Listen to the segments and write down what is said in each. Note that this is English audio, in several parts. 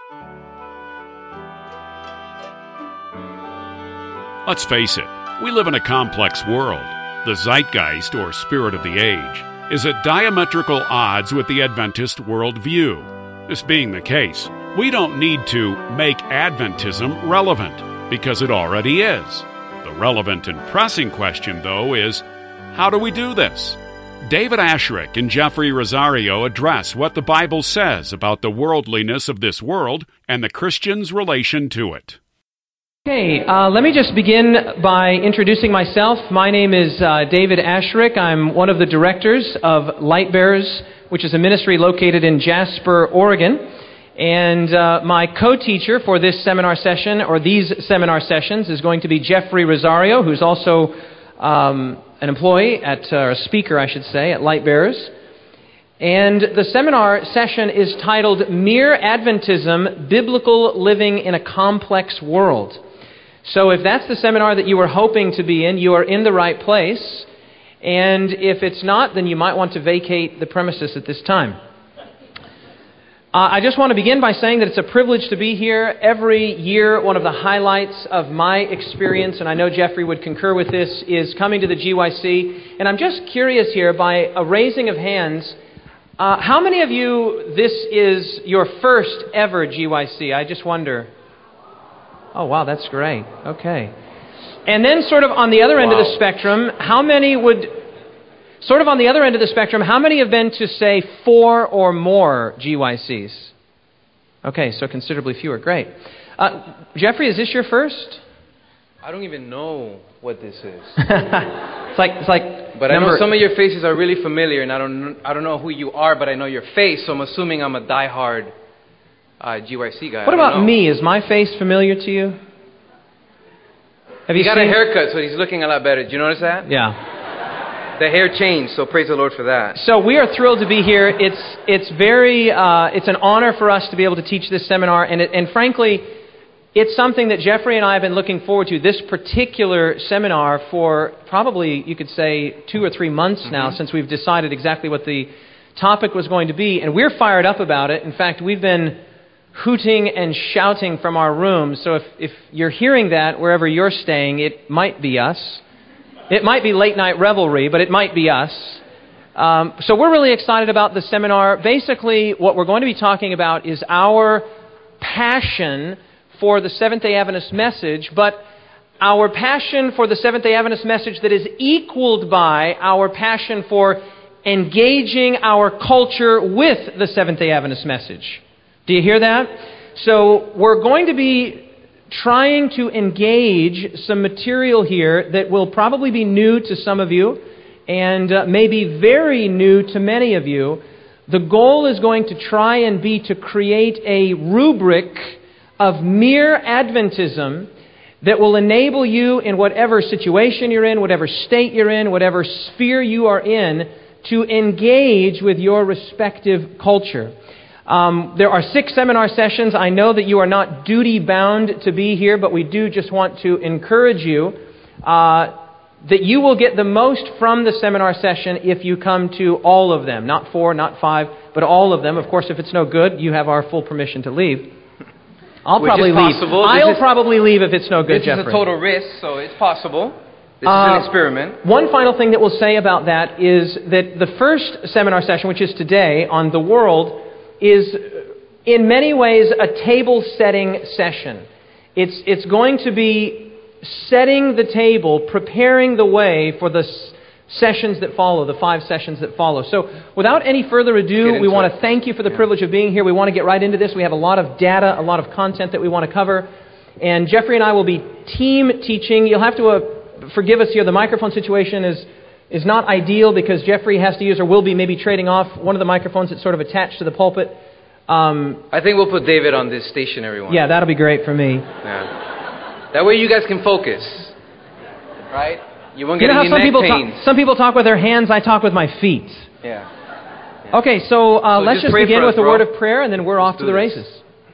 Let's face it, we live in a complex world. The zeitgeist, or spirit of the age, is at diametrical odds with the Adventist worldview. This being the case, we don't need to make Adventism relevant, because it already is. The relevant and pressing question, though, is, how do we do this? David Asherick and Jeffrey Rosario address what the Bible says about the worldliness of this world and the Christian's relation to it. Okay, let me just begin by introducing myself. My name is David Asherick. I'm one of the directors of Light Bearers, which is a ministry located in Jasper, Oregon. And my co-teacher for this seminar session, or these seminar sessions, is going to be Jeffrey Rosario, who's also an employee or a speaker, I should say, at Light Bearers. And the seminar session is titled Mere Adventism, Biblical Living in a Complex World. So if that's the seminar that you were hoping to be in, you are in the right place. And if it's not, then you might want to vacate the premises at this time. I just want to begin by saying that it's a privilege to be here. Every year, one of the highlights of my experience, and I know Jeffrey would concur with this, is coming to the GYC. And I'm just curious here, by a raising of hands, how many of you, this is your first ever GYC? I just wonder. Oh, wow, that's great. Okay. And then sort of on the other end of the spectrum, how many have been to, say, 4 or more GYCs? Okay, so considerably fewer. Great. Jeffrey, is this your first? I don't even know what this is. It's like. But I know some of your faces are really familiar, and I don't know who you are, but I know your face, so I'm assuming I'm a diehard GYC guy. What about me? Is my face familiar to you? Have you got a haircut, so he's looking a lot better. Did you notice that? Yeah. The hair changed, so praise the Lord for that. So we are thrilled to be here. It's an honor for us to be able to teach this seminar, and frankly, it's something that Jeffrey and I have been looking forward to, this particular seminar, for probably, you could say, 2 or 3 months now, since we've decided exactly what the topic was going to be, and we're fired up about it. In fact, we've been hooting and shouting from our rooms. So if you're hearing that wherever you're staying, it might be us. It might be late night revelry, but it might be us. So we're really excited about the seminar. Basically, what we're going to be talking about is our passion for the Seventh-day Adventist message, but our passion for the Seventh-day Adventist message that is equaled by our passion for engaging our culture with the Seventh-day Adventist message. Do you hear that? So we're going to be trying to engage some material here that will probably be new to some of you and maybe very new to many of you. The goal is going to try and be to create a rubric of mere Adventism that will enable you in whatever situation you're in, whatever state you're in, whatever sphere you are in, to engage with your respective culture. There are 6 seminar sessions. I know that you are not duty-bound to be here, but we do just want to encourage you that you will get the most from the seminar session if you come to all of them. Not 4, not 5, but all of them. Of course, if it's no good, you have our full permission to leave. I'll probably leave if it's no good, Jeffrey. This is a total risk, so it's possible. This is an experiment. One final thing that we'll say about that is that the first seminar session, which is today, on the world, is in many ways a table-setting session. It's going to be setting the table, preparing the way for the sessions that follow, the 5 sessions that follow. So without any further ado, we want to thank you for the privilege of being here. We want to get right into this. We have a lot of data, a lot of content that we want to cover. And Jeffrey and I will be team teaching. You'll have to forgive us here. The microphone situation is not ideal because Jeffrey has to use, or will be maybe trading off one of the microphones that's sort of attached to the pulpit. I think we'll put David on this stationary one. Yeah, that'll be great for me. Yeah. That way you guys can focus. Right? You won't get any neck pains. Some people talk with their hands, I talk with my feet. Yeah. Okay, so let's just begin with a word of prayer, and then we're off to the races.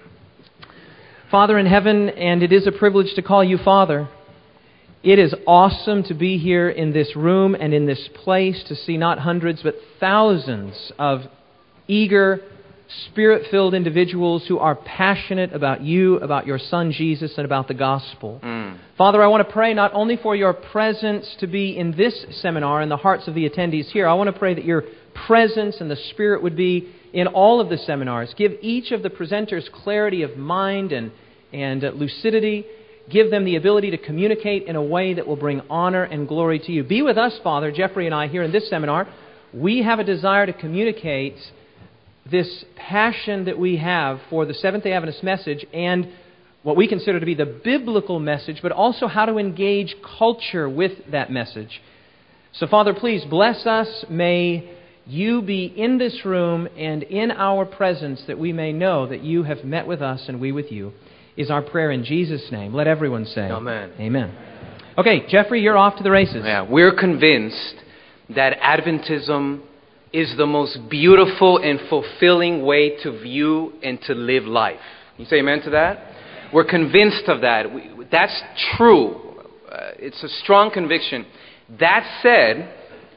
Father in heaven, and it is a privilege to call you Father. It is awesome to be here in this room and in this place to see not hundreds but thousands of eager, Spirit-filled individuals who are passionate about you, about your Son Jesus, and about the gospel. Father, I want to pray not only for your presence to be in this seminar in the hearts of the attendees here. I want to pray that your presence and the Spirit would be in all of the seminars. Give each of the presenters clarity of mind and lucidity. Give them the ability to communicate in a way that will bring honor and glory to you. Be with us, Father, Jeffrey and I, here in this seminar. We have a desire to communicate this passion that we have for the Seventh-day Adventist message and what we consider to be the biblical message, but also how to engage culture with that message. So, Father, please bless us. May you be in this room and in our presence, that we may know that you have met with us and we with you, is our prayer in Jesus' name. Let everyone say, Amen. Amen. Okay, Jeffrey, you're off to the races. Yeah, we're convinced that Adventism is the most beautiful and fulfilling way to view and to live life. You say amen to that? We're convinced of that. That's true. It's a strong conviction. That said,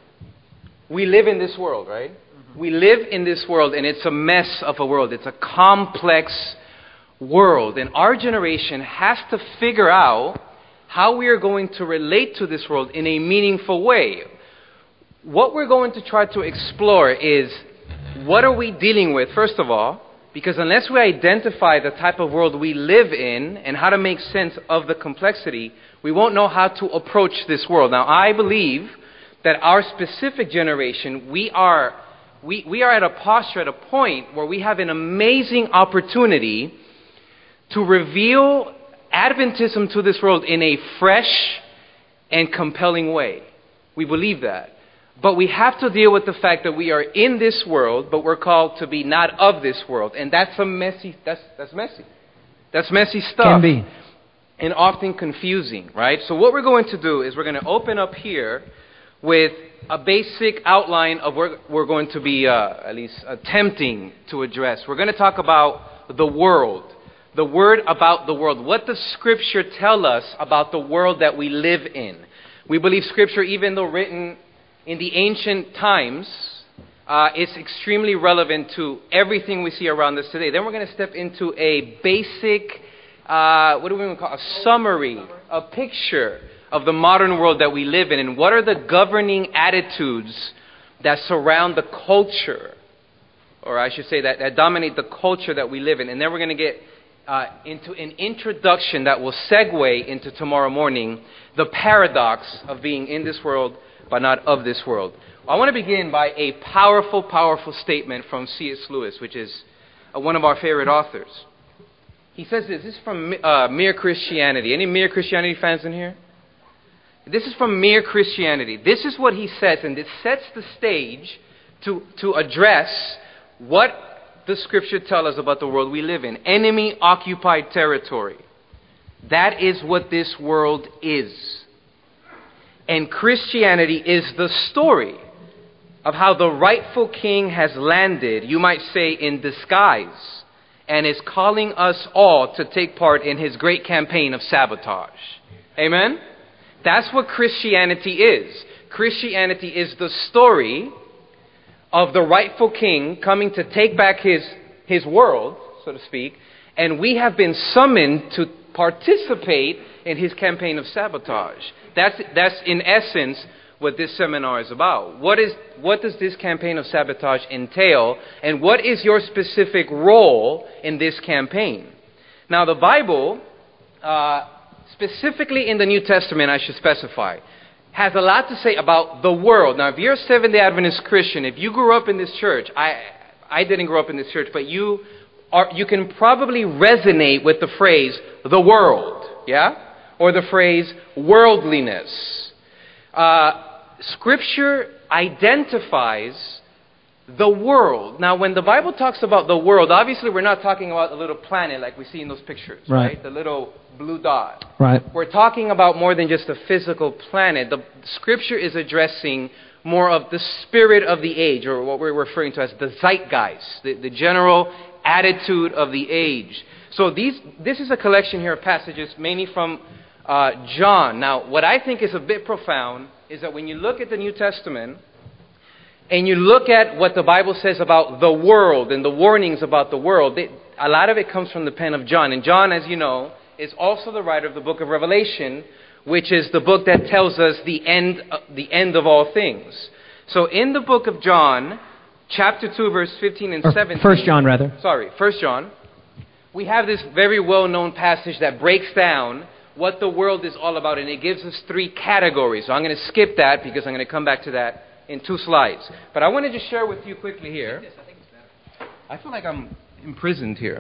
we live in this world, right? We live in this world, and it's a mess of a world. It's a complex world. And our generation has to figure out how we are going to relate to this world in a meaningful way. What we're going to try to explore is, what are we dealing with, first of all? Because unless we identify the type of world we live in and how to make sense of the complexity, we won't know how to approach this world. Now, I believe that our specific generation, we are at a posture, at a point where we have an amazing opportunity to reveal Adventism to this world in a fresh and compelling way. We believe that. But we have to deal with the fact that we are in this world, but we're called to be not of this world. And that's messy. That's messy. That's messy stuff. Can be. And often confusing, right? So what we're going to do is we're going to open up here with a basic outline of what we're going to be at least attempting to address. We're going to talk about the world. The word about the world. What does Scripture tell us about the world that we live in? We believe Scripture, even though written in the ancient times, is extremely relevant to everything we see around us today. Then we're going to step into a basic, what do we want to call a summary, a picture of the modern world that we live in, and what are the governing attitudes that surround the culture, or I should say that dominate the culture that we live in. And then we're going to get into an introduction that will segue into tomorrow morning, the paradox of being in this world but not of this world. I want to begin by a powerful, powerful statement from C.S. Lewis, which is one of our favorite authors. He says this is from Mere Christianity. Any Mere Christianity fans in here? This is from Mere Christianity. This is what he says, and it sets the stage to address what the Scripture tells us about the world we live in. Enemy-occupied territory. That is what this world is. And Christianity is the story of how the rightful king has landed, you might say, in disguise, and is calling us all to take part in his great campaign of sabotage. Amen? That's what Christianity is. Christianity is the story of the rightful king coming to take back his world, so to speak, and we have been summoned to participate in his campaign of sabotage. That's in essence what this seminar is about. What does this campaign of sabotage entail, and what is your specific role in this campaign? Now, the Bible, specifically in the New Testament, I should specify, has a lot to say about the world. Now, if you're a Seventh-day Adventist Christian, if you grew up in this church, I didn't grow up in this church, but you can probably resonate with the phrase, the world, yeah? Or the phrase, worldliness. Scripture identifies the world. Now, when the Bible talks about the world, obviously we're not talking about a little planet like we see in those pictures, right? The little blue dot. Right. We're talking about more than just a physical planet. The Scripture is addressing more of the spirit of the age, or what we're referring to as the zeitgeist, the general attitude of the age. So this is a collection here of passages, mainly from John. Now, what I think is a bit profound is that when you look at the New Testament, and you look at what the Bible says about the world and the warnings about the world, a lot of it comes from the pen of John. And John, as you know, is also the writer of the book of Revelation, which is the book that tells us the end of all things. So in the book of John, chapter 2, verse 15 and 17. 1 John, rather. Sorry, 1 John. We have this very well-known passage that breaks down what the world is all about, and it gives us 3 categories. So I'm going to skip that because I'm going to come back to that in 2 slides. But I want to just share with you quickly here. I feel like I'm imprisoned here.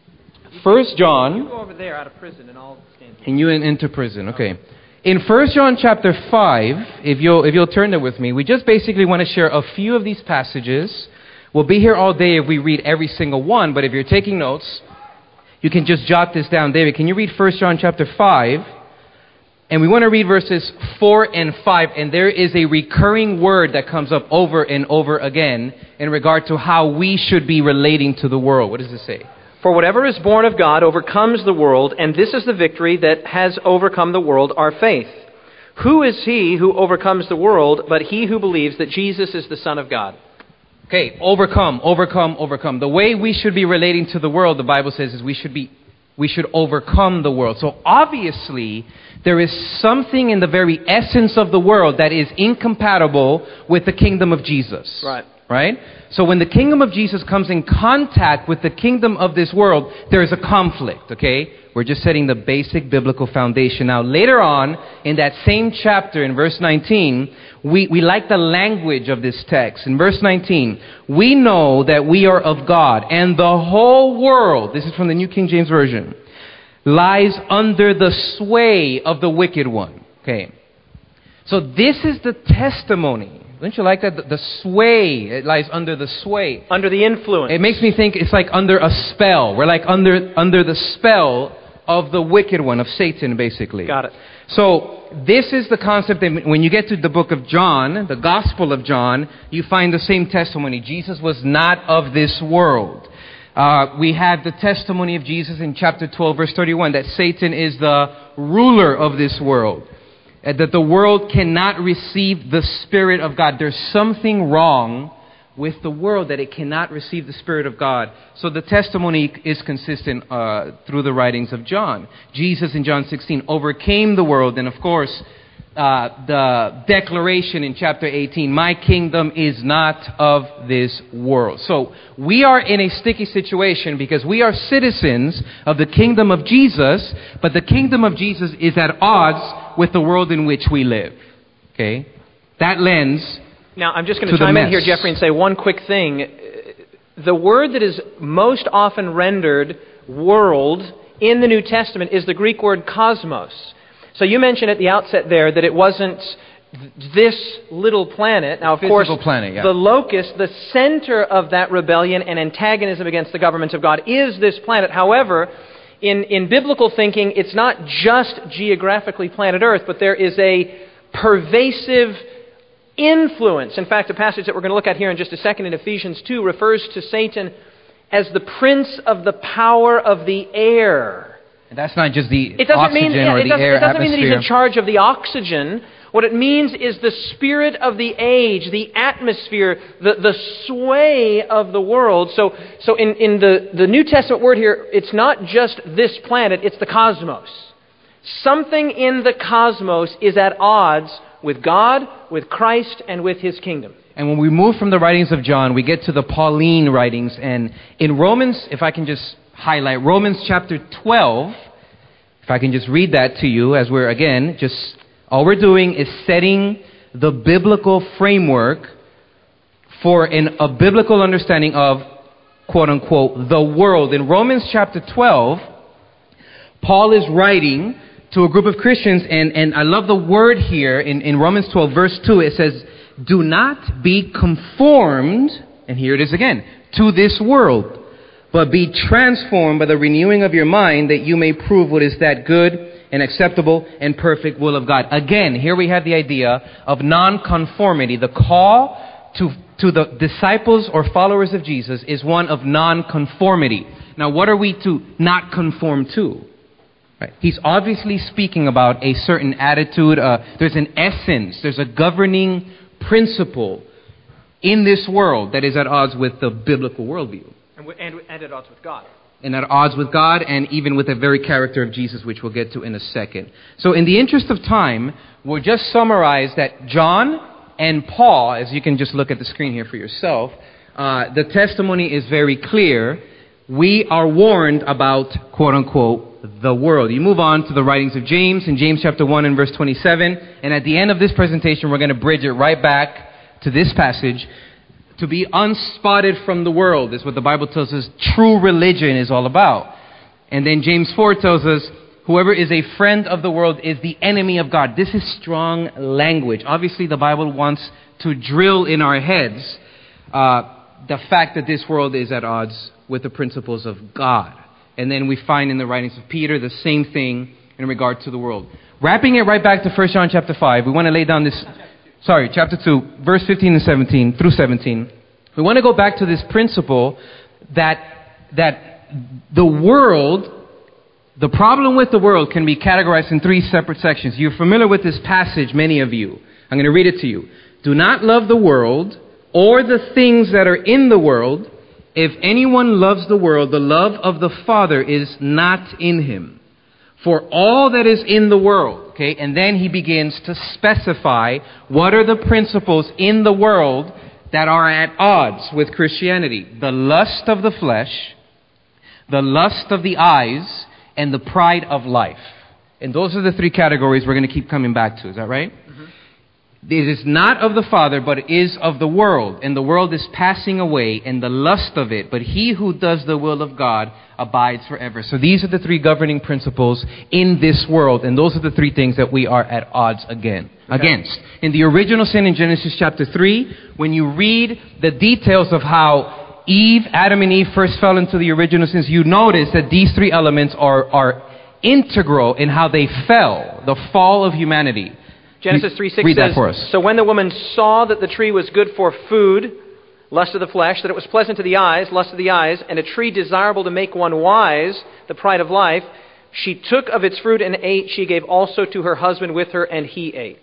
1 John. You go over there out of prison and I'll stand here. And you into prison, okay. In 1 John chapter 5, if you'll turn there with me, we just basically want to share a few of these passages. We'll be here all day if we read every single one, but if you're taking notes, you can just jot this down. David, can you read 1 John chapter 5? And we want to read verses 4 and 5, and there is a recurring word that comes up over and over again in regard to how we should be relating to the world. What does it say? For whatever is born of God overcomes the world, and this is the victory that has overcome the world, our faith. Who is he who overcomes the world but he who believes that Jesus is the Son of God? Okay, overcome. The way we should be relating to the world, the Bible says, is we should overcome the world. So obviously, there is something in the very essence of the world that is incompatible with the kingdom of Jesus. Right? So when the kingdom of Jesus comes in contact with the kingdom of this world, there is a conflict, okay? We're just setting the basic biblical foundation. Now, later on, in that same chapter, in verse 19, we like the language of this text. In verse 19, we know that we are of God, and the whole world, this is from the New King James Version, lies under the sway of the wicked one. Okay. So this is the testimony. Don't you like that? The sway. It lies under the sway. Under the influence. It makes me think it's like under a spell. We're like under the spell of the wicked one, of Satan, basically. Got it. So this is the concept that when you get to the book of John, the Gospel of John, you find the same testimony. Jesus was not of this world. We have the testimony of Jesus in chapter 12, verse 31, that Satan is the ruler of this world. That the world cannot receive the Spirit of God. There's something wrong with the world that it cannot receive the Spirit of God. So the testimony is consistent through the writings of John. Jesus in John 16 overcame the world, and of course, the declaration in chapter 18, my kingdom is not of this world. So we are in a sticky situation because we are citizens of the kingdom of Jesus, but the kingdom of Jesus is at odds with the world in which we live. Okay? That lens. Now, I'm just going to chime in here, Jeffrey, and say one quick thing. The word that is most often rendered world in the New Testament is the Greek word cosmos. So you mentioned at the outset there that it wasn't this little planet. Now, of course, planet, yeah. The locus, the center of that rebellion and antagonism against the government of God is this planet. However, in biblical thinking, it's not just geographically planet Earth, but there is a pervasive influence. In fact, the passage that we're going to look at here in just a second in Ephesians 2 refers to Satan as the prince of the power of the air. And that's not just the oxygen or the air atmosphere. It doesn't mean that he's in charge of the oxygen. What it means is the spirit of the age, the atmosphere, the sway of the world. So in the New Testament word here, it's not just this planet, it's the cosmos. Something in the cosmos is at odds with God, with Christ, and with His kingdom. And when we move from the writings of John, we get to the Pauline writings. And in Romans, if I can just highlight Romans chapter 12, if I can just read that to you, as we're, again, just all we're doing is setting the biblical framework for a biblical understanding of, quote unquote, the world. In Romans chapter 12, Paul is writing to a group of Christians, and I love the word here in Romans 12, verse 2. It says, do not be conformed, and here it is again, to this world, but be transformed by the renewing of your mind, that you may prove what is that good and acceptable and perfect will of God. Again, here we have the idea of non-conformity. The call to the disciples or followers of Jesus is one of non-conformity. Now, what are we to not conform to? Right. He's obviously speaking about a certain attitude. There's an essence. There's a governing principle in this world that is at odds with the biblical worldview. And at odds with God. And at odds with God, and even with the very character of Jesus, which we'll get to in a second. So in the interest of time, we'll just summarize that John and Paul, as you can just look at the screen here for yourself, the testimony is very clear. We are warned about, quote-unquote, the world. You move on to the writings of James, in James chapter 1 and verse 27, and at the end of this presentation, we're going to bridge it right back to this passage. To be unspotted from the world is what the Bible tells us true religion is all about. And then James 4 tells us, whoever is a friend of the world is the enemy of God. This is strong language. Obviously, the Bible wants to drill in our heads the fact that this world is at odds with the principles of God. And then we find in the writings of Peter the same thing in regard to the world. Wrapping it right back to 1 John chapter 5, we want to lay down this... Sorry, chapter 2, verse 15 and 17, through 17. We want to go back to this principle that the world, the problem with the world can be categorized in three separate sections. You're familiar with this passage, many of you. I'm going to read it to you. Do not love the world or the things that are in the world. If anyone loves the world, the love of the Father is not in him. For all that is in the world, okay, and then he begins to specify what are the principles in the world that are at odds with Christianity. The lust of the flesh, the lust of the eyes, and the pride of life. And those are the three categories we're going to keep coming back to. Is that right? Mm-hmm. It is not of the Father, but it is of the world. And the world is passing away, and the lust of it. But he who does the will of God abides forever. So these are the three governing principles in this world. And those are the three things that we are at odds against. In the original sin in Genesis chapter 3, when you read the details of how Adam and Eve first fell into the original sins, you notice that these three elements are integral in how they fell, the fall of humanity. Genesis 3:6 read that says, for us. So when the woman saw that the tree was good for food, lust of the flesh, that it was pleasant to the eyes, lust of the eyes, and a tree desirable to make one wise, the pride of life, she took of its fruit and ate. She gave also to her husband with her, and he ate.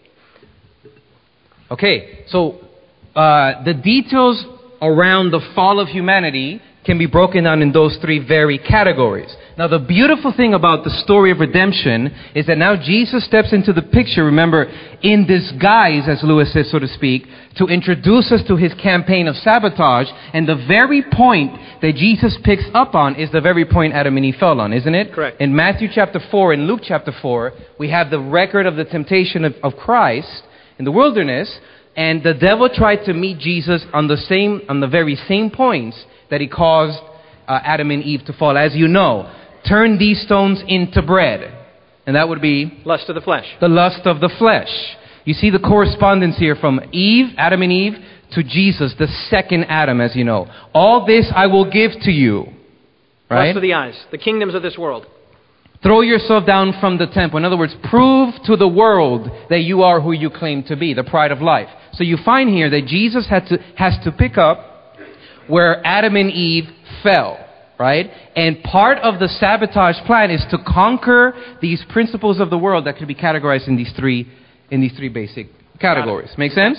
Okay, so the details around the fall of humanity can be broken down in those three very categories. Now, the beautiful thing about the story of redemption is that now Jesus steps into the picture, remember, in disguise, as Lewis says, so to speak, to introduce us to his campaign of sabotage. And the very point that Jesus picks up on is the very point Adam and Eve fell on, isn't it? Correct. In Matthew chapter 4 and Luke chapter 4, we have the record of the temptation of Christ in the wilderness. And the devil tried to meet Jesus on the very same points that he caused Adam and Eve to fall. As you know, turn these stones into bread. And that would be... lust of the flesh. The lust of the flesh. You see the correspondence here from Adam and Eve, to Jesus, the second Adam, as you know. All this I will give to you. Right? Lust of the eyes, the kingdoms of this world. Throw yourself down from the temple. In other words, prove to the world that you are who you claim to be, the pride of life. So you find here that Jesus has to pick up where Adam and Eve fell, right? And part of the sabotage plan is to conquer these principles of the world that could be categorized in these three basic categories. Make sense?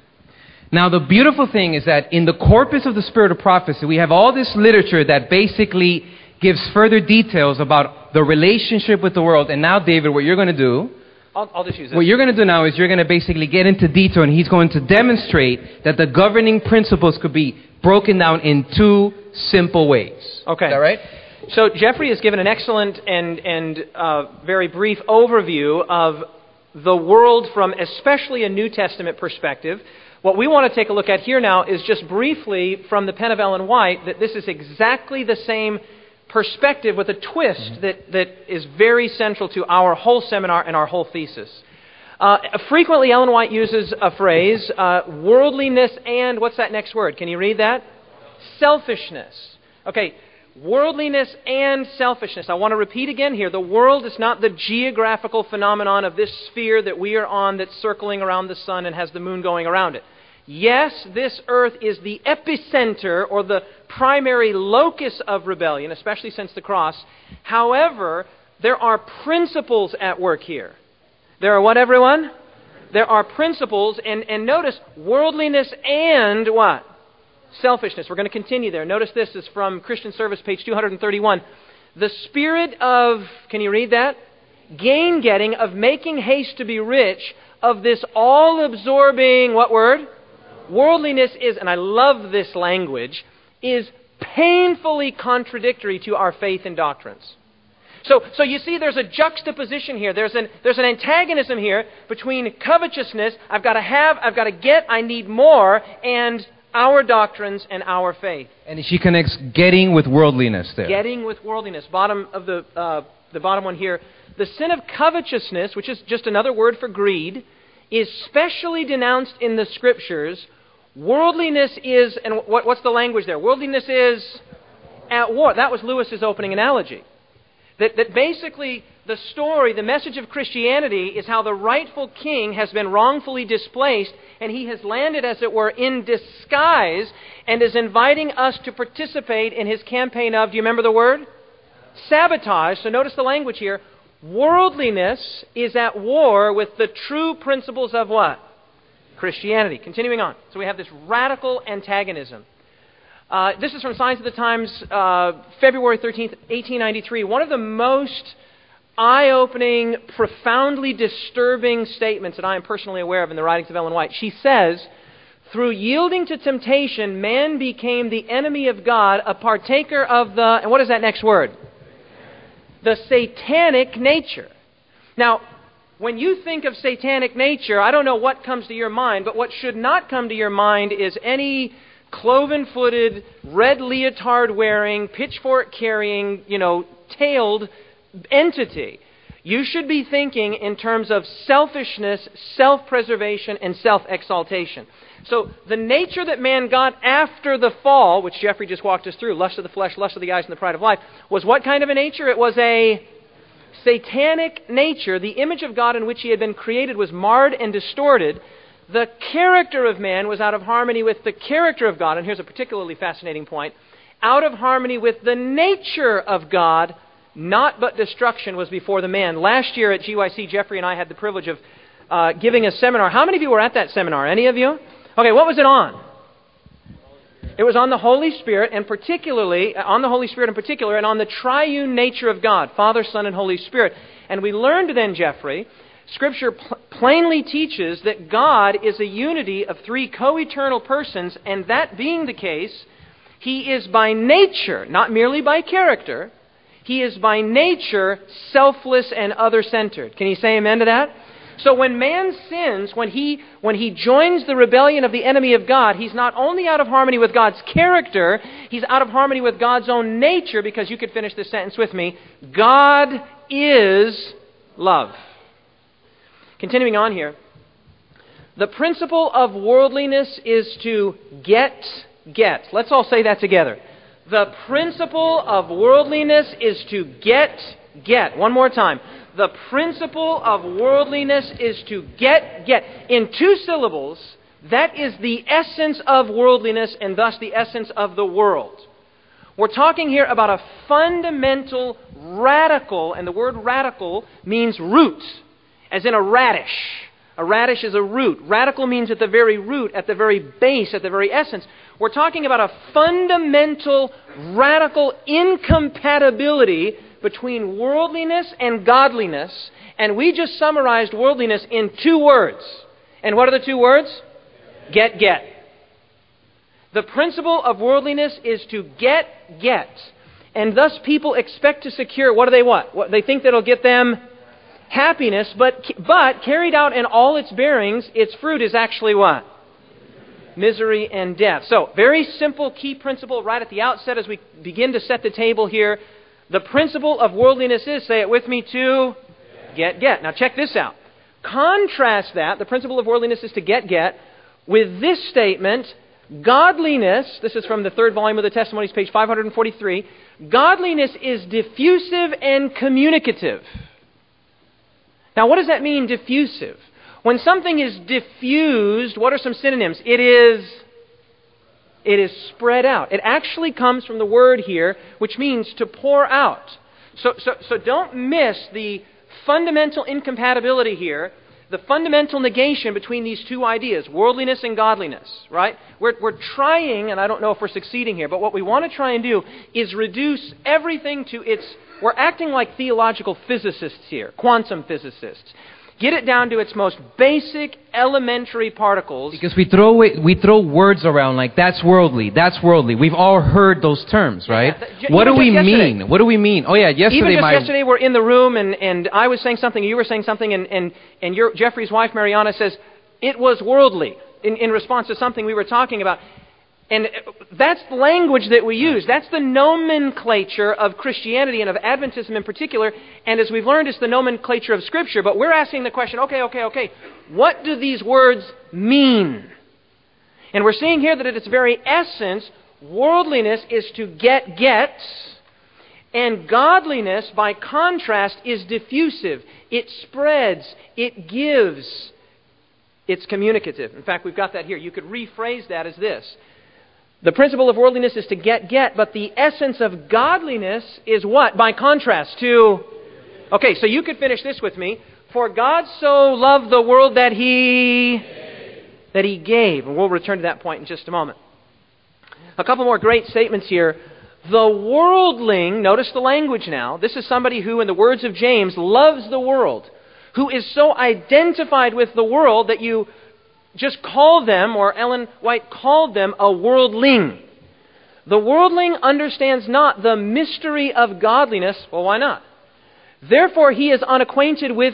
Now, the beautiful thing is that in the corpus of the spirit of prophecy, we have all this literature that basically gives further details about the relationship with the world. And now, David, what you're going to do... I'll just use it. What you're going to do now is you're going to basically get into detail, and he's going to demonstrate that the governing principles could be broken down in two simple ways. Okay. Is that right? So Jeffrey has given an excellent and very brief overview of the world from especially a New Testament perspective. What we want to take a look at here now is just briefly from the pen of Ellen White that this is exactly the same perspective with a twist that is very central to our whole seminar and our whole thesis. Frequently, Ellen White uses a phrase, worldliness and, what's that next word? Can you read that? Selfishness. Okay, worldliness and selfishness. I want to repeat again here. The world is not the geographical phenomenon of this sphere that we are on that's circling around the sun and has the moon going around it. Yes, this earth is the epicenter or the primary locus of rebellion, especially since the cross. However, there are principles at work here. There are what, everyone? There are principles, and notice worldliness and what? Selfishness. We're going to continue there. Notice this is from Christian Service, page 231. The spirit of, can you read that? Gain-getting, of making haste to be rich, of this all-absorbing, what word? Worldliness is, and I love this language, is painfully contradictory to our faith and doctrines. So you see there's a juxtaposition here. There's an antagonism here between covetousness, I've got to have, I've got to get, I need more, and our doctrines and our faith. And she connects getting with worldliness there. Getting with worldliness. Bottom of the bottom one here. The sin of covetousness, which is just another word for greed, is specially denounced in the Scriptures. Worldliness is, and what's the language there? Worldliness is at war. That was Lewis's opening analogy. That basically the story, the message of Christianity is how the rightful king has been wrongfully displaced and he has landed, as it were, in disguise and is inviting us to participate in his campaign of, do you remember the word? Sabotage. So notice the language here. Worldliness is at war with the true principles of what? Christianity. Continuing on. So we have this radical antagonism. This is from Signs of the Times, February 13th, 1893. One of the most eye-opening, profoundly disturbing statements that I am personally aware of in the writings of Ellen White. She says, through yielding to temptation, man became the enemy of God, a partaker of the, and what is that next word? The satanic nature. Now, when you think of satanic nature, I don't know what comes to your mind, but what should not come to your mind is any cloven-footed, red leotard-wearing, pitchfork-carrying, tailed entity. You should be thinking in terms of selfishness, self-preservation, and self-exaltation. So the nature that man got after the fall, which Jeffrey just walked us through, lust of the flesh, lust of the eyes, and the pride of life, was what kind of a nature? It was a satanic nature. The image of God in which he had been created was marred and distorted. The character of man was out of harmony with the character of God. And here's a particularly fascinating point. Out of harmony with the nature of God, not but destruction was before the man. Last year at GYC, Jeffrey and I had the privilege of giving a seminar. How many of you were at that seminar? Any of you? Okay, what was it on? It was on the Holy Spirit, and particularly, on the Holy Spirit in particular, and on the triune nature of God, Father, Son, and Holy Spirit. And we learned then, Jeffrey, Scripture plainly teaches that God is a unity of three co-eternal persons, and that being the case, He is by nature, not merely by character, He is by nature selfless and other-centered. Can you say amen to that? So when man sins, when he joins the rebellion of the enemy of God, he's not only out of harmony with God's character, he's out of harmony with God's own nature, because you could finish this sentence with me. God is love. Continuing on here. The principle of worldliness is to get. Let's all say that together. The principle of worldliness is to get. One more time. The principle of worldliness is to get. In two syllables, that is the essence of worldliness and thus the essence of the world. We're talking here about a fundamental, radical, and the word radical means root, as in a radish. A radish is a root. Radical means at the very root, at the very base, at the very essence. We're talking about a fundamental, radical incompatibility between worldliness and godliness, and we just summarized worldliness in two words. And what are the two words? Get. The principle of worldliness is to get. And thus people expect to secure, what do they want? What they think that'll get them happiness, but carried out in all its bearings, its fruit is actually what? Misery and death. So, very simple key principle right at the outset as we begin to set the table here. The principle of worldliness is, say it with me, to get. Now check this out. Contrast that, the principle of worldliness is to get, with this statement, godliness, this is from the third volume of the Testimonies, page 543, godliness is diffusive and communicative. Now what does that mean, diffusive? When something is diffused, what are some synonyms? It is spread out. It actually comes from the word here, which means to pour out. So don't miss the fundamental incompatibility here. the fundamental negation between these two ideas, worldliness and godliness, right? We're trying, and I don't know if we're succeeding here, but what we want to try and do is reduce everything to we're acting like theological physicists here, quantum physicists. Get it down to its most basic, elementary particles. Because we throw words around like, that's worldly, that's worldly. We've all heard those terms, right? What do we mean? What do we mean? Oh yeah, yesterday yesterday we're in the room and I was saying something, you were saying something, and Jeffrey's wife, Mariana, says, it was worldly, in response to something we were talking about. And that's the language that we use. That's the nomenclature of Christianity and of Adventism in particular. And as we've learned, it's the nomenclature of Scripture. But we're asking the question, okay, what do these words mean? And we're seeing here that at its very essence, worldliness is to get, and godliness, by contrast, is diffusive. It spreads, it gives, it's communicative. In fact, we've got that here. You could rephrase that as this. The principle of worldliness is to get, but the essence of godliness is what? By contrast to... Okay, so you could finish this with me. For God so loved the world that He gave. And we'll return to that point in just a moment. A couple more great statements here. The worldling, notice the language now. This is somebody who, in the words of James, loves the world. Who is so identified with the world that you just call them, or Ellen White called them, a worldling. The worldling understands not the mystery of godliness. Well, why not? Therefore, he is unacquainted with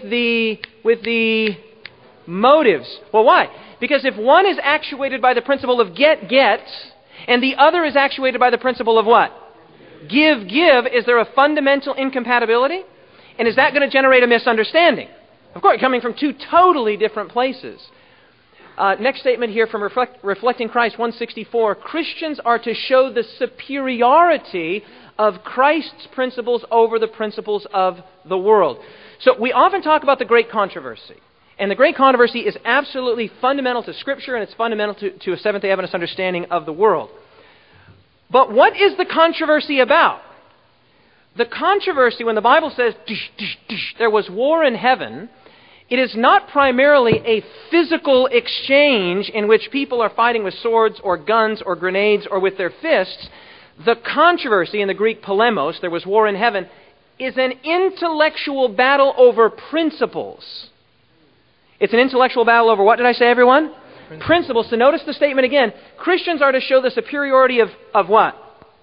the motives. Well, why? Because if one is actuated by the principle of get, and the other is actuated by the principle of what? Give. Is there a fundamental incompatibility? And is that going to generate a misunderstanding? Of course, coming from two totally different places. Next statement here from Reflecting Christ 164. Christians are to show the superiority of Christ's principles over the principles of the world. So we often talk about the great controversy. And the great controversy is absolutely fundamental to Scripture, and it's fundamental to a Seventh-day Adventist understanding of the world. But what is the controversy about? The controversy, when the Bible says, there was war in heaven, it is not primarily a physical exchange in which people are fighting with swords or guns or grenades or with their fists. The controversy, in the Greek polemos, there was war in heaven, is an intellectual battle over principles. It's an intellectual battle over what did I say, everyone? Principles. So notice the statement again. Christians are to show the superiority of what?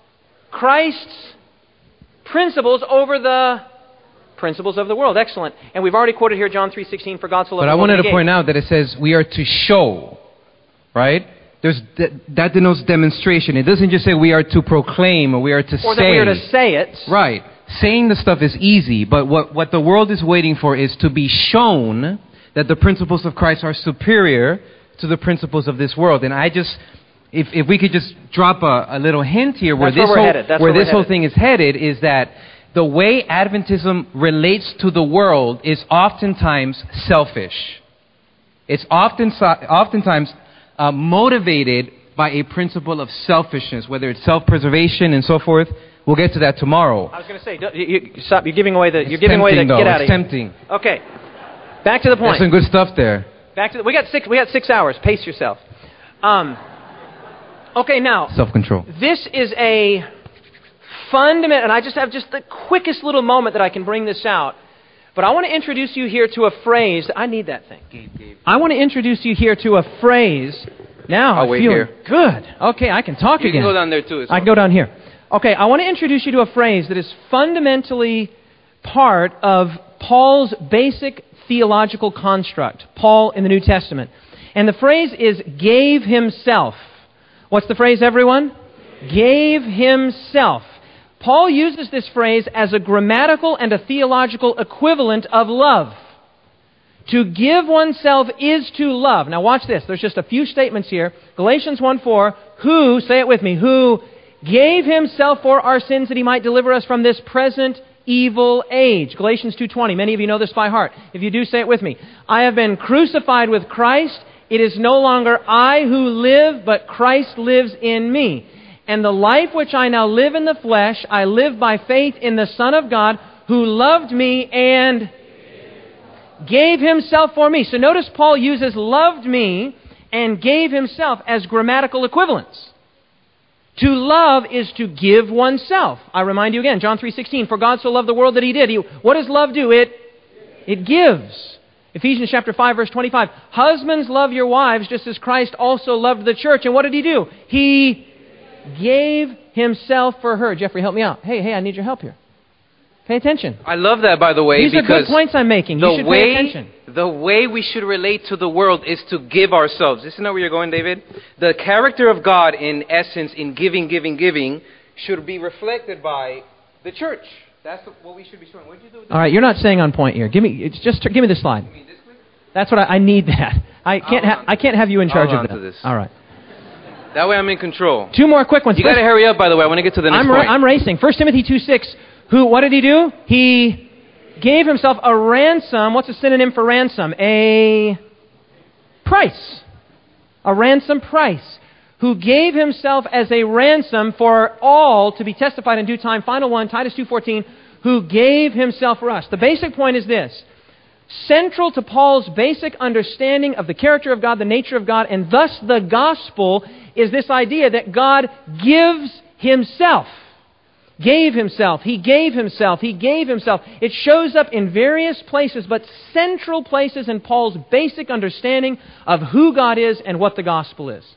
Christ's principles over the principles of the world. Excellent. And we've already quoted here John 3:16, for God so loved the world. But I wanted to point out that it says we are to show, right? That denotes demonstration. It doesn't just say we are to proclaim or we are to say. Or that we are to say it. Right. Saying the stuff is easy, but what the world is waiting for is to be shown that the principles of Christ are superior to the principles of this world. And I just, if we could just drop a little hint here where this whole thing is headed, is that the way Adventism relates to the world is oftentimes selfish. It's oftentimes motivated by a principle of selfishness, whether it's self-preservation and so forth. We'll get to that tomorrow. I was going to say, stop. You're giving away the. Get out of here. It's tempting. Okay, back to the point. There's some good stuff there. We got 6 hours. Pace yourself. Okay, now self-control. This is a fundamental, and I just have the quickest little moment that I can bring this out. But I want to introduce you here to a phrase. I need that thing. Gabe. I want to introduce you here to a phrase. Now I'll wait here. Good. Okay, I can talk again. You can go down there too. I can go down here. Okay, I want to introduce you to a phrase that is fundamentally part of Paul's basic theological construct. Paul in the New Testament. And the phrase is gave himself. What's the phrase, everyone? Gave himself. Paul uses this phrase as a grammatical and a theological equivalent of love. To give oneself is to love. Now watch this. There's just a few statements here. Galatians 1:4, who, say it with me, who gave himself for our sins that he might deliver us from this present evil age. Galatians 2:20. Many of you know this by heart. If you do, say it with me. I have been crucified with Christ. It is no longer I who live, but Christ lives in me. And the life which I now live in the flesh, I live by faith in the Son of God, who loved me and gave himself for me. So notice Paul uses loved me and gave himself as grammatical equivalents. To love is to give oneself. I remind you again, John 3:16, for God so loved the world that he did. What does love do? It gives. Ephesians chapter 5, verse 25. Husbands, love your wives just as Christ also loved the church. And what did he do? He gave himself for her. Jeffrey, help me out. Hey, I need your help here. Pay attention. I love that, by the way, These are good points I'm making. You should pay attention. The way we should relate to the world is to give ourselves. Isn't that where you're going, David? The character of God, in essence, in giving, should be reflected by the church. That's what we should be showing. What did you do with this? All right, you're not staying on point here. Give me the slide. You mean this clip? That's what I need. That I can't have you in charge of that. This. All right. That way I'm in control. Two more quick ones. You got to hurry up, by the way. I want to get to the next point. I'm racing. 1 Timothy 2:6. What did he do? He gave himself a ransom. What's a synonym for ransom? A price. A ransom price. Who gave himself as a ransom for all to be testified in due time. Final one, Titus 2:14. Who gave himself for us. The basic point is this. Central to Paul's basic understanding of the character of God, the nature of God, and thus the gospel, is this idea that God gives himself. Gave himself. He gave himself. He gave himself. It shows up in various places, but central places in Paul's basic understanding of who God is and what the gospel is.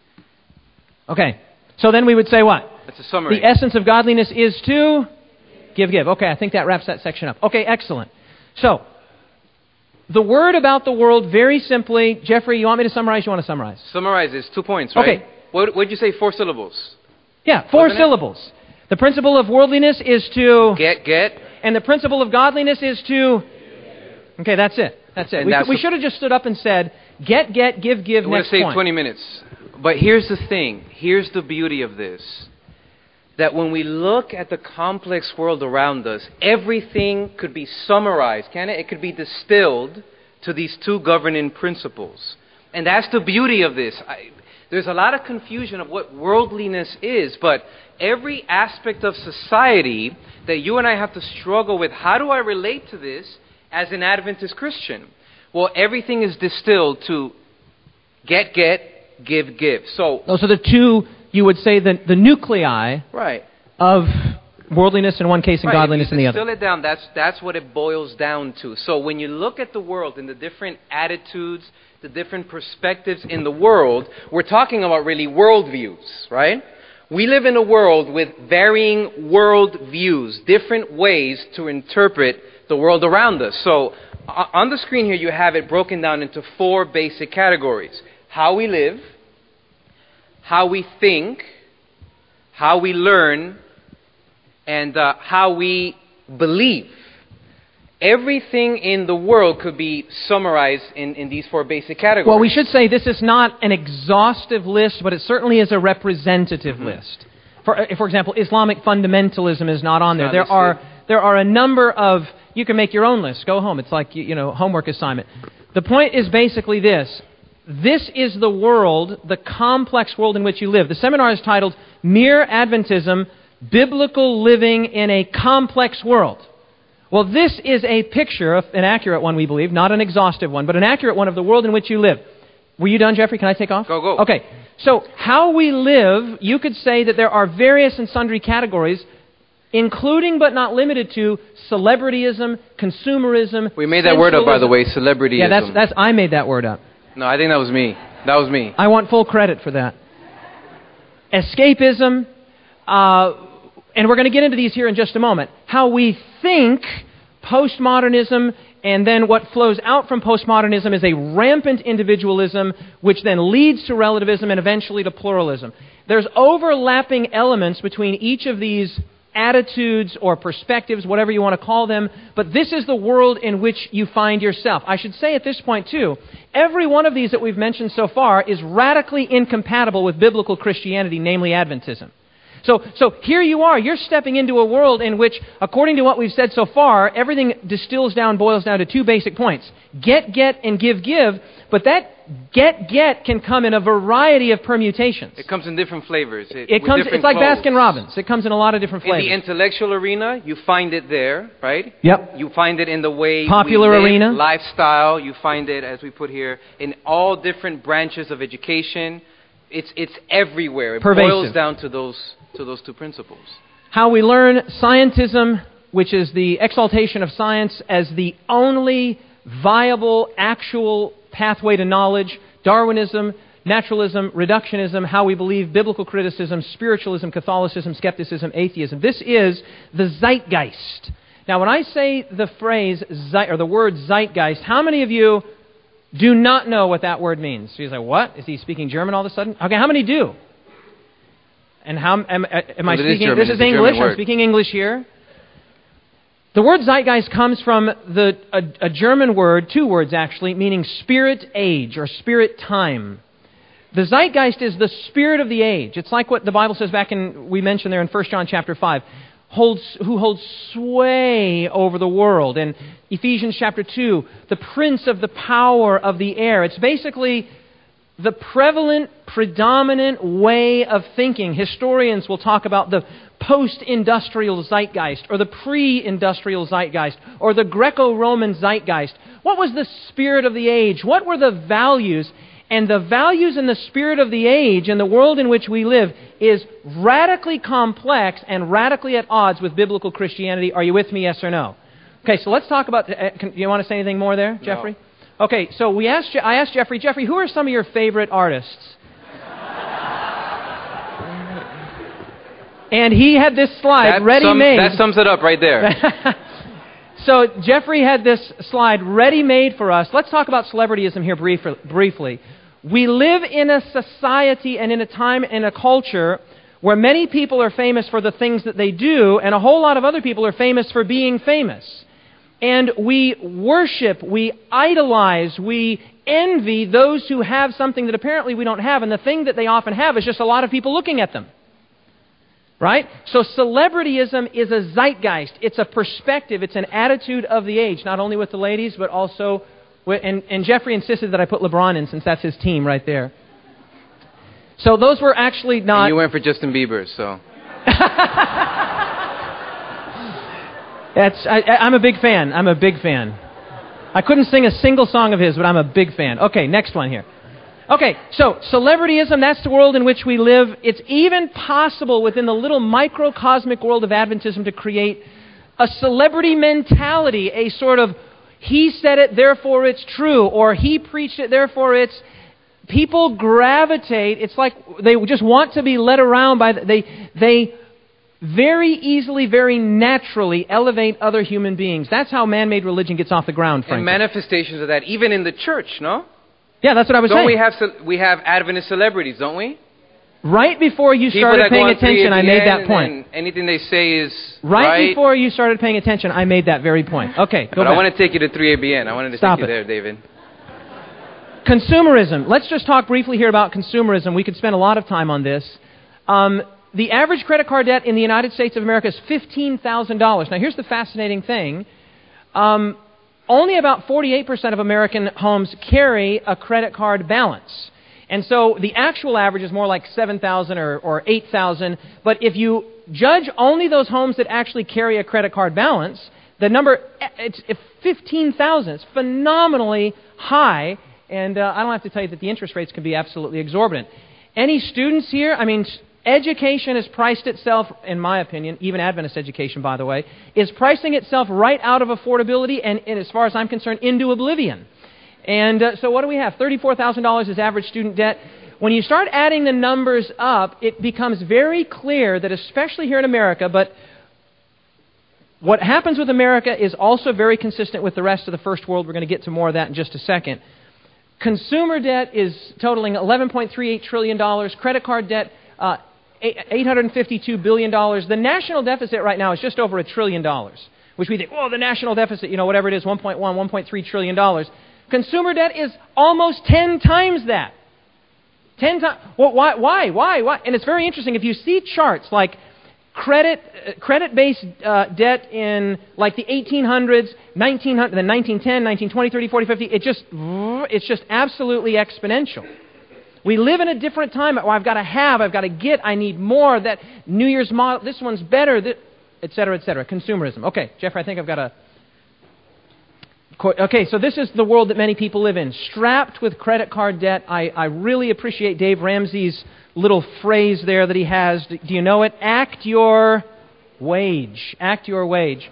Okay. So then we would say what? That's a summary. The essence of godliness is to give. Okay, I think that wraps that section up. Okay, excellent. So, the word about the world, very simply, Jeffrey, you want me to summarize? You want to summarize? Summarize is 2 points, right? Okay. What did you say? 4 syllables. Yeah, 4 syllables. The principle of worldliness is to... Get. And the principle of godliness is to... Okay, that's it. We should have just stood up and said, get, give, next point. It would have saved 20 minutes. But here's the thing. Here's the beauty of this. That when we look at the complex world around us, everything could be summarized, can it? It could be distilled to these 2 governing principles. And that's the beauty of this. There's a lot of confusion of what worldliness is, but every aspect of society that you and I have to struggle with, how do I relate to this as an Adventist Christian? Well, everything is distilled to get, give. So those are the 2, you would say, the nuclei of worldliness in one case and godliness in the other. Distill it down, that's what it boils down to. So when you look at the world and the different attitudes, the different perspectives in the world, we're talking about really worldviews, right? We live in a world with varying worldviews, different ways to interpret the world around us. So on the screen here you have it broken down into 4 basic categories. How we live, how we think, how we learn, and how we believe. Everything in the world could be summarized in these 4 basic categories. Well, we should say this is not an exhaustive list, but it certainly is a representative list. For example, Islamic fundamentalism is not on there. There are a number of... You can make your own list. Go home. It's like, homework assignment. The point is basically this. This is the world, the complex world in which you live. The seminar is titled Mere Adventism, Biblical Living in a Complex World. Well, this is a picture, an accurate one, we believe, not an exhaustive one, but an accurate one of the world in which you live. Were you done, Jeffrey? Can I take off? Go. Okay. So, how we live, you could say that there are various and sundry categories, including but not limited to celebrityism, consumerism. We made that word up, by the way, celebrityism. Yeah, I made that word up. No, I think that was me. I want full credit for that. Escapism, and we're going to get into these here in just a moment. How we think, postmodernism, and then what flows out from postmodernism is a rampant individualism, which then leads to relativism and eventually to pluralism. There's overlapping elements between each of these attitudes or perspectives, whatever you want to call them, but this is the world in which you find yourself. I should say at this point, too, every one of these that we've mentioned so far is radically incompatible with biblical Christianity, namely Adventism. So here you are. You're stepping into a world in which, according to what we've said so far, everything boils down to two basic points. Get, and give. But that get can come in a variety of permutations. It comes in different flavors. It's like Baskin-Robbins. It comes in a lot of different flavors. In the intellectual arena, you find it there, right? Yep. You find it in the way popular we live, arena, lifestyle. You find it, as we put here, in all different branches of education. It's everywhere. It pervasive. Boils down to those two principles. How we learn scientism, which is the exaltation of science as the only viable, actual pathway to knowledge, Darwinism, naturalism, reductionism, how we believe, biblical criticism, spiritualism, Catholicism, skepticism, atheism. This is the zeitgeist. Now, when I say the phrase, or the word zeitgeist, how many of you do not know what that word means? So you're like, what? Is he speaking German all of a sudden? Okay, how many do? And how am I speaking? This is English. I'm speaking English here. The word zeitgeist comes from a German word, two words actually, meaning spirit age or spirit time. The zeitgeist is the spirit of the age. It's like what the Bible says we mentioned there in 1 John chapter 5, who holds sway over the world. And Ephesians chapter 2, the prince of the power of the air. It's basically the predominant way of thinking. Historians will talk about the post-industrial zeitgeist, or the pre-industrial zeitgeist, or the Greco-Roman zeitgeist. What was the spirit of the age? What were the values? And the values and the spirit of the age in the world in which we live is radically complex and radically at odds with biblical Christianity. Are you with me, yes or no? Okay, so let's talk about... you want to say anything more there, Jeffrey? No. Okay, so I asked Jeffrey, who are some of your favorite artists? And he had this slide ready-made. That sums it up right there. So Jeffrey had this slide ready-made for us. Let's talk about celebrityism here briefly. We live in a society and in a time and a culture where many people are famous for the things that they do, and a whole lot of other people are famous for being famous. And we worship, we idolize, we envy those who have something that apparently we don't have, and the thing that they often have is just a lot of people looking at them. Right? So celebrityism is a zeitgeist. It's a perspective. It's an attitude of the age, not only with the ladies, but also... And Jeffrey insisted that I put LeBron in, since that's his team right there. So those were actually not... And you went for Justin Bieber, so... I'm a big fan. I'm a big fan. I couldn't sing a single song of his, but I'm a big fan. Okay, next one here. Okay, so celebrityism, that's the world in which we live. It's even possible within the little microcosmic world of Adventism to create a celebrity mentality, a sort of, he said it, therefore it's true, or he preached it, therefore it's... People gravitate, it's like they just want to be led around by... They very easily, very naturally elevate other human beings. That's how man-made religion gets off the ground, frankly. And manifestations of that, even in the church, no? Yeah, that's what I was saying. We have Adventist celebrities, don't we? Right before you started paying attention, I made that point. Anything they say is right before you started paying attention, I made that very point. Okay, go back. I want to take you to 3ABN. I wanted to take you there, David. Consumerism. Let's just talk briefly here about consumerism. We could spend a lot of time on this. The average credit card debt in the United States of America is $15,000. Now, here's the fascinating thing. Only about 48% of American homes carry a credit card balance. And so the actual average is more like 7,000 or 8,000. But if you judge only those homes that actually carry a credit card balance, the number, it's 15,000. It's phenomenally high. And I don't have to tell you that the interest rates can be absolutely exorbitant. Any students here? I mean, education has priced itself, in my opinion, even Adventist education, by the way, is pricing itself right out of affordability and as far as I'm concerned, into oblivion. And so what do we have? $34,000 is average student debt. When you start adding the numbers up, it becomes very clear that, especially here in America, but what happens with America is also very consistent with the rest of the first world. We're going to get to more of that in just a second. Consumer debt is totaling $11.38 trillion. Credit card debt, $852 billion. The national deficit right now is just over $1 trillion, which we think, the national deficit, whatever it is, $1.3 trillion. Consumer debt is almost 10 times that. 10 times. Well, why? And it's very interesting. If you see charts like credit-based debt in like the 1800s, 1900, then 1910, 1920, 30, 40, 50, it's just absolutely exponential. We live in a different time. Oh, I've got to have, I've got to get, I need more. That New Year's model, this one's better, et cetera, et cetera. Consumerism. Okay, Jeffrey, I think I've got a... Okay, so this is the world that many people live in. Strapped with credit card debt. I really appreciate Dave Ramsey's little phrase there that he has. Do you know it? Act your wage. Act your wage.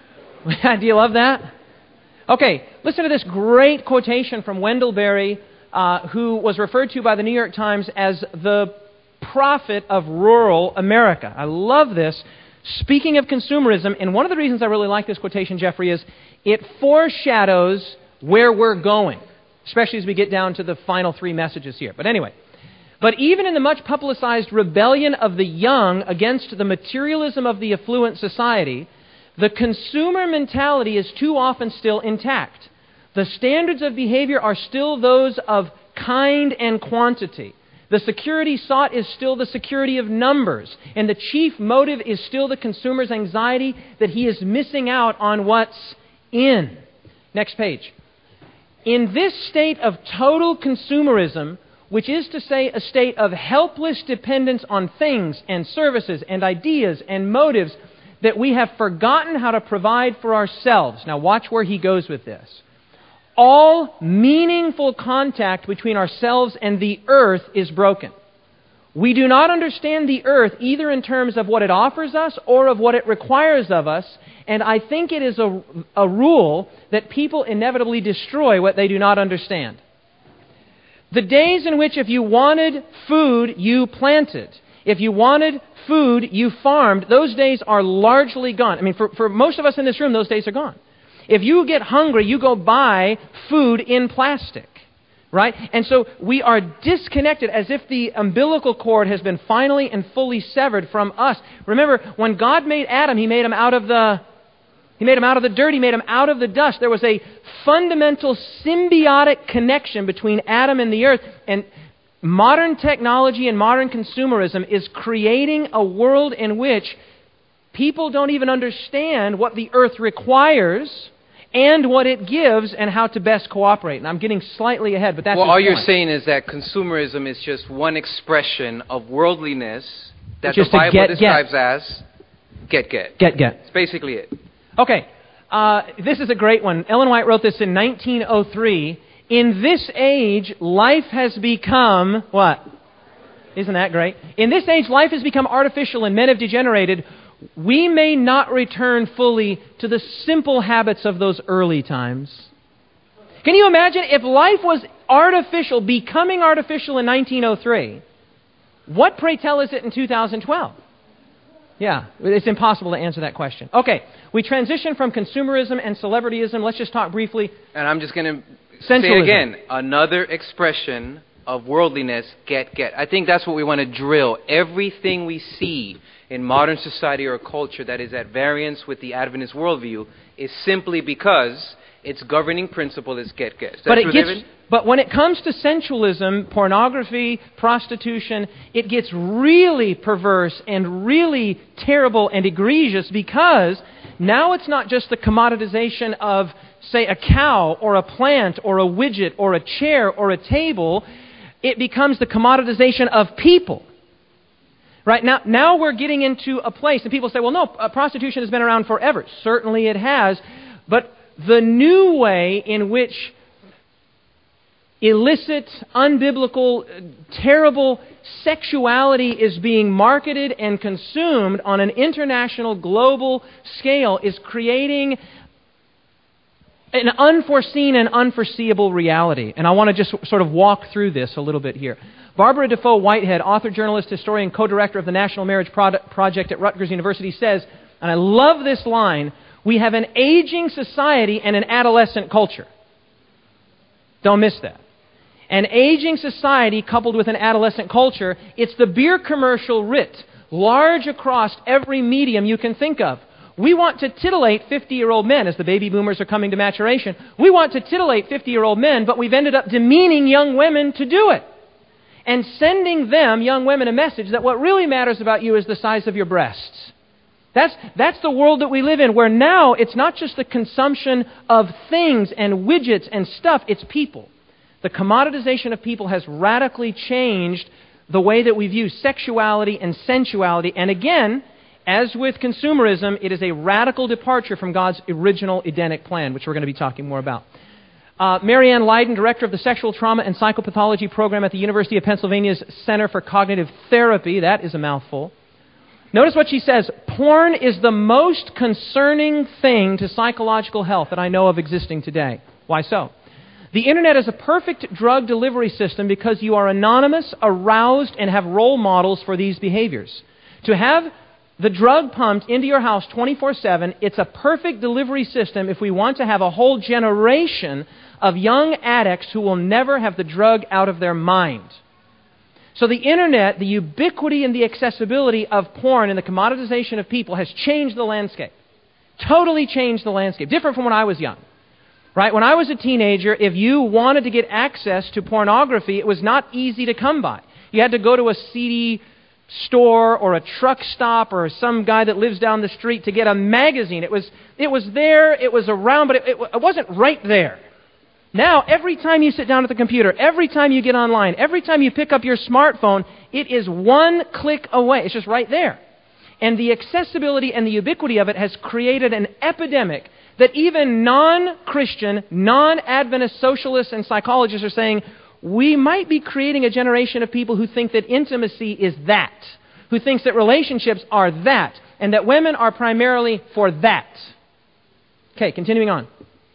Do you love that? Okay, listen to this great quotation from Wendell Berry, who was referred to by the New York Times as the prophet of rural America. I love this. Speaking of consumerism, and one of the reasons I really like this quotation, Jeffrey, is it foreshadows where we're going, especially as we get down to the final three messages here. But anyway, but even in the much publicized rebellion of the young against the materialism of the affluent society, the consumer mentality is too often still intact. The standards of behavior are still those of kind and quantity. The security sought is still the security of numbers, and the chief motive is still the consumer's anxiety that he is missing out on what's in. Next page. In this state of total consumerism, which is to say a state of helpless dependence on things and services and ideas and motives, that we have forgotten how to provide for ourselves. Now watch where he goes with this. All meaningful contact between ourselves and the earth is broken. We do not understand the earth either in terms of what it offers us or of what it requires of us, and I think it is a rule that people inevitably destroy what they do not understand. The days in which if you wanted food, you planted. If you wanted food, you farmed. Those days are largely gone. I mean, for most of us in this room, those days are gone. If you get hungry, you go buy food in plastic, right? And so we are disconnected as if the umbilical cord has been finally and fully severed from us. Remember, when God made Adam, He made him out of the dirt. He made him out of the dust. There was a fundamental symbiotic connection between Adam and the earth. And modern technology and modern consumerism is creating a world in which people don't even understand what the earth requires and what it gives and how to best cooperate. And I'm getting slightly ahead, but that's well, his all point. You're saying is that consumerism is just one expression of worldliness that Just the Bible get. describes as get. Get. That's basically it. Okay, this is a great one. Ellen White wrote this in 1903. In this age, life has become, what? Isn't that great? In this age, life has become artificial and men have degenerated. We may not return fully to the simple habits of those early times. Can you imagine if life was artificial, becoming artificial in 1903? What, pray tell, is it in 2012? Yeah, it's impossible to answer that question. Okay, we transition from consumerism and celebrityism. Let's just talk briefly. And I'm just going to say again, another expression of worldliness, get. I think that's what we want to drill. Everything we see in modern society or culture that is at variance with the Adventist worldview is simply because its governing principle is get. Is that true, David? But when it comes to sensualism, pornography, prostitution, it gets really perverse and really terrible and egregious because now it's not just the commoditization of, say, a cow or a plant or a widget or a chair or a table. It becomes the commoditization of people. Right? Now we're getting into a place, and people say, well, no, prostitution has been around forever. Certainly it has. But the new way in which illicit, unbiblical, terrible sexuality is being marketed and consumed on an international, global scale is creating an unforeseen and unforeseeable reality. And I want to just sort of walk through this a little bit here. Barbara Defoe Whitehead, author, journalist, historian, co-director of the National Marriage Project at Rutgers University, says, and I love this line, we have an aging society and an adolescent culture. Don't miss that. An aging society coupled with an adolescent culture, it's the beer commercial writ, large across every medium you can think of. We want to titillate 50-year-old men as the baby boomers are coming to maturation. We want to titillate 50-year-old men, but we've ended up demeaning young women to do it. and sending them, young women, a message that what really matters about you is the size of your breasts. That's the world that we live in, where now it's not just the consumption of things and widgets and stuff, it's people. The commoditization of people has radically changed the way that we view sexuality and sensuality. And again, as with consumerism, it is a radical departure from God's original Edenic plan, which we're going to be talking more about. Marianne Leiden, director of the Sexual Trauma and Psychopathology program at the University of Pennsylvania's Center for Cognitive Therapy. That is a mouthful. Notice what she says. Porn is the most concerning thing to psychological health that I know of existing today. Why so? The internet is a perfect drug delivery system because you are anonymous, aroused, and have role models for these behaviors. To have the drug pumped into your house 24/7, it's a perfect delivery system if we want to have a whole generation of young addicts who will never have the drug out of their mind. So the internet, the ubiquity and the accessibility of porn and the commoditization of people has changed the landscape. Totally changed the landscape. Different from when I was young. Right? When I was a teenager, if you wanted to get access to pornography, it was not easy to come by. You had to go to a CD store or a truck stop or some guy that lives down the street to get a magazine. It was there, it was around, but it wasn't right there. Now, every time you sit down at the computer, every time you get online, every time you pick up your smartphone, it is one click away. It's just right there. And the accessibility and the ubiquity of it has created an epidemic that even non-Christian, non-Adventist socialists and psychologists are saying, we might be creating a generation of people who think that intimacy is that, who thinks that relationships are that, and that women are primarily for that. Okay, continuing on.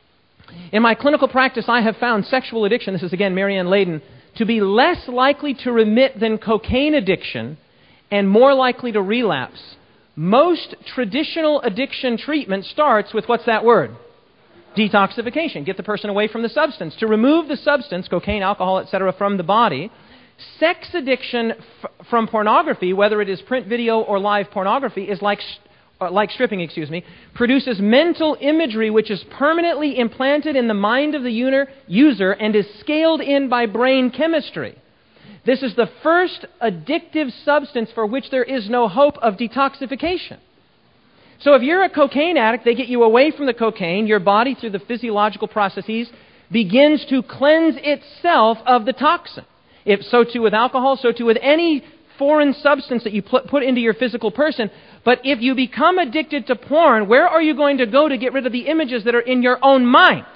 In my clinical practice, I have found sexual addiction, this is again Marianne Leiden, to be less likely to remit than cocaine addiction and more likely to relapse. Most traditional addiction treatment starts with, what's that word? Detoxification. Get the person away from the substance. To remove the substance, cocaine, alcohol, etc., from the body. Sex addiction from pornography, whether it is print video or live pornography, is like stripping, produces mental imagery which is permanently implanted in the mind of the user and is scaled in by brain chemistry. This is the first addictive substance for which there is no hope of detoxification. So if you're a cocaine addict, they get you away from the cocaine. Your body, through the physiological processes, begins to cleanse itself of the toxin. If so too with alcohol, so too with any foreign substance that you put into your physical person. But if you become addicted to porn, where are you going to go to get rid of the images that are in your own mind?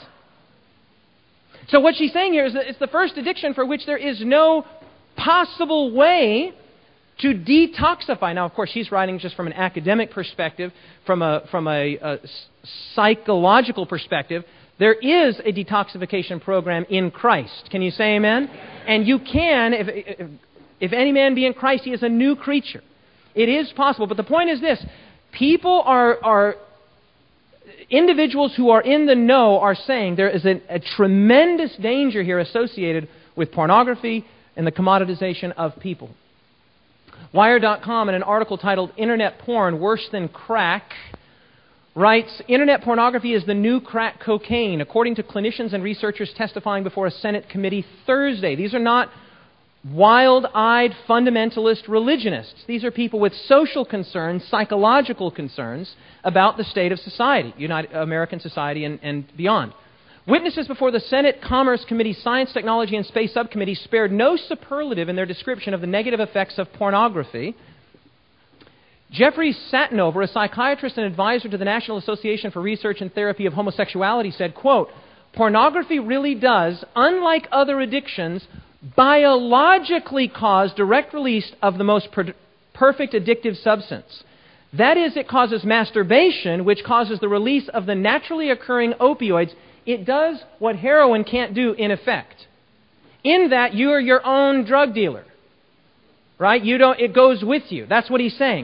So what she's saying here is that it's the first addiction for which there is no possible way to detoxify. Now, of course, she's writing just from an academic perspective, from a psychological perspective. There is a detoxification program in Christ. Can you say amen? And you can, if any man be in Christ, he is a new creature. It is possible. But the point is this. People are individuals who are in the know are saying there is a tremendous danger here associated with pornography and the commoditization of people. Wire.com, in an article titled Internet Porn Worse Than Crack, writes, Internet pornography is the new crack cocaine, according to clinicians and researchers testifying before a Senate committee Thursday. These are not wild-eyed fundamentalist religionists. These are people with social concerns, psychological concerns about the state of society, American society and beyond. Witnesses before the Senate Commerce Committee Science, Technology, and Space Subcommittee spared no superlative in their description of the negative effects of pornography. Jeffrey Satinover, a psychiatrist and advisor to the National Association for Research and Therapy of Homosexuality, said, quote, pornography really does, unlike other addictions, biologically cause direct release of the most perfect addictive substance. That is, it causes masturbation, which causes the release of the naturally occurring opioids. It does what heroin can't do in effect. In that you are your own drug dealer. Right? It goes with you. That's what he's saying.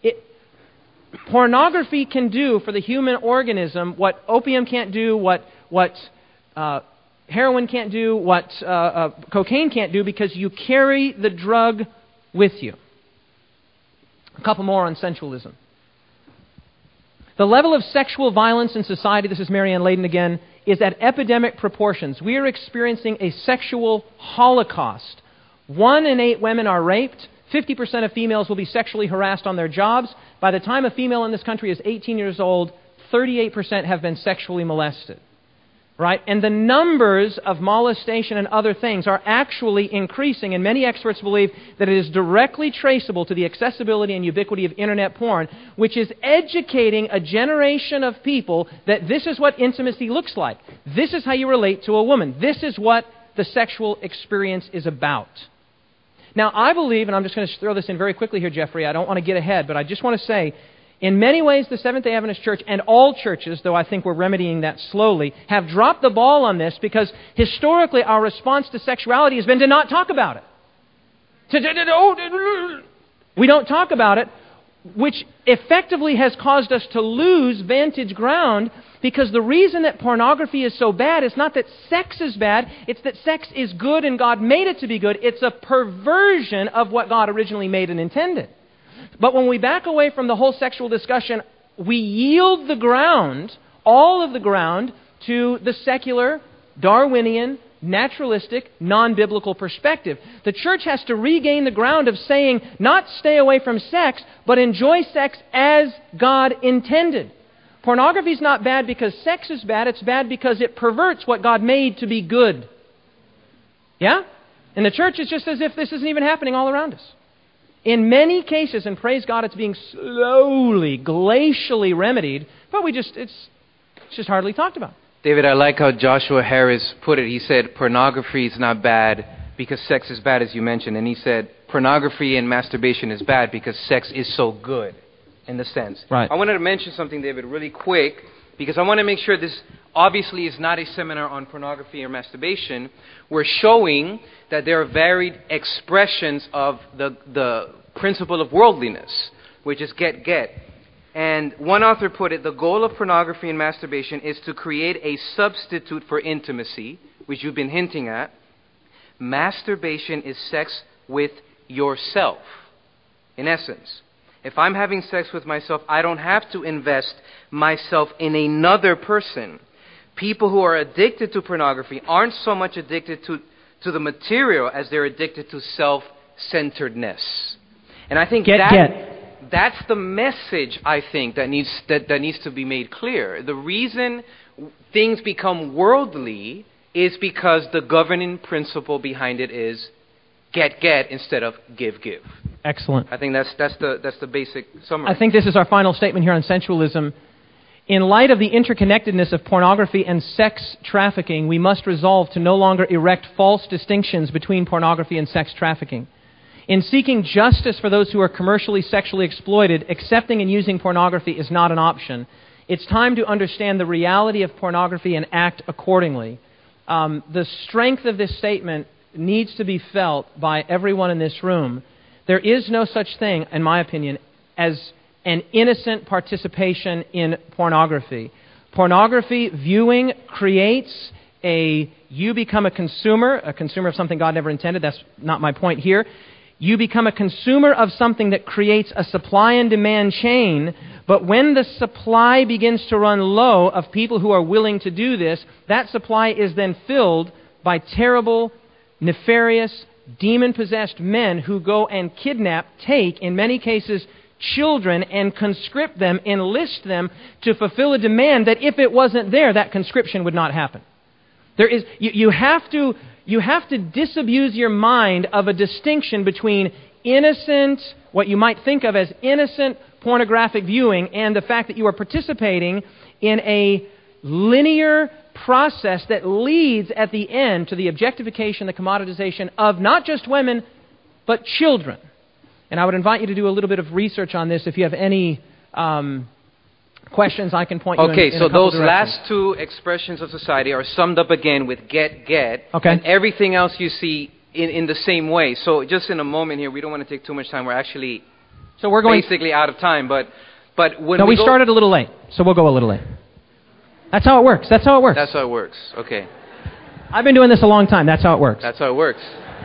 Pornography can do for the human organism what opium can't do, what heroin can't do, what cocaine can't do, because you carry the drug with you. A couple more on sensualism. The level of sexual violence in society, this is Marianne Leiden again, is at epidemic proportions. We are experiencing a sexual holocaust. 1 in 8 women are raped. 50% of females will be sexually harassed on their jobs. By the time a female in this country is 18 years old, 38% have been sexually molested. Right? And the numbers of molestation and other things are actually increasing, and many experts believe that it is directly traceable to the accessibility and ubiquity of internet porn, which is educating a generation of people that this is what intimacy looks like. This is how you relate to a woman. This is what the sexual experience is about. Now, I believe, and I'm just going to throw this in very quickly here, Jeffrey, I don't want to get ahead, but I just want to say, in many ways, the Seventh-day Adventist Church and all churches, though I think we're remedying that slowly, have dropped the ball on this because historically our response to sexuality has been to not talk about it. We don't talk about it, which effectively has caused us to lose vantage ground, because the reason that pornography is so bad is not that sex is bad, it's that sex is good and God made it to be good. It's a perversion of what God originally made and intended. But when we back away from the whole sexual discussion, we yield the ground, all of the ground, to the secular, Darwinian, naturalistic, non-biblical perspective. The church has to regain the ground of saying, not stay away from sex, but enjoy sex as God intended. Pornography is not bad because sex is bad. It's bad because it perverts what God made to be good. Yeah? In the church, it's just as if this isn't even happening all around us. In many cases, and praise God, it's being slowly, glacially remedied, but it's just hardly talked about. David, I like how Joshua Harris put it. He said, pornography is not bad because sex is bad, as you mentioned. And he said, pornography and masturbation is bad because sex is so good, in the sense. Right. I wanted to mention something, David, really quick, because I want to make sure this obviously is not a seminar on pornography or masturbation. We're showing that there are varied expressions of the principle of worldliness, which is get. And one author put it, the goal of pornography and masturbation is to create a substitute for intimacy, which you've been hinting at. Masturbation is sex with yourself, in essence. If I'm having sex with myself, I don't have to invest myself in another person. People who are addicted to pornography aren't so much addicted to the material as they're addicted to self-centeredness. And I think that's the message, I think, that needs to be made clear. The reason things become worldly is because the governing principle behind it is get instead of give. Excellent. I think that's the basic summary. I think this is our final statement here on sensualism. In light of the interconnectedness of pornography and sex trafficking, we must resolve to no longer erect false distinctions between pornography and sex trafficking. In seeking justice for those who are commercially sexually exploited, accepting and using pornography is not an option. It's time to understand the reality of pornography and act accordingly. The strength of this statement needs to be felt by everyone in this room. There is no such thing, in my opinion, as an innocent participation in pornography. Pornography viewing creates you become a consumer of something God never intended. That's not my point here. You become a consumer of something that creates a supply and demand chain, but when the supply begins to run low of people who are willing to do this, that supply is then filled by terrible, nefarious, demon-possessed men who go and kidnap, take, in many cases, children and conscript them, enlist them to fulfill a demand that if it wasn't there, that conscription would not happen. You have to disabuse your mind of a distinction between innocent, what you might think of as innocent pornographic viewing, and the fact that you are participating in a linear process that leads at the end to the objectification, the commoditization of not just women, but children. And I would invite you to do a little bit of research on this. If you have any questions, I can point you in a couple those directions. last two expressions of society are summed up again with get, okay, and everything else you see in the same way. So just in a moment here, we don't want to take too much time. We're actually basically out of time. But when we started a little late, so we'll go a little late. That's how it works. That's how it works. Okay. I've been doing this a long time. That's how it works. That's how it works.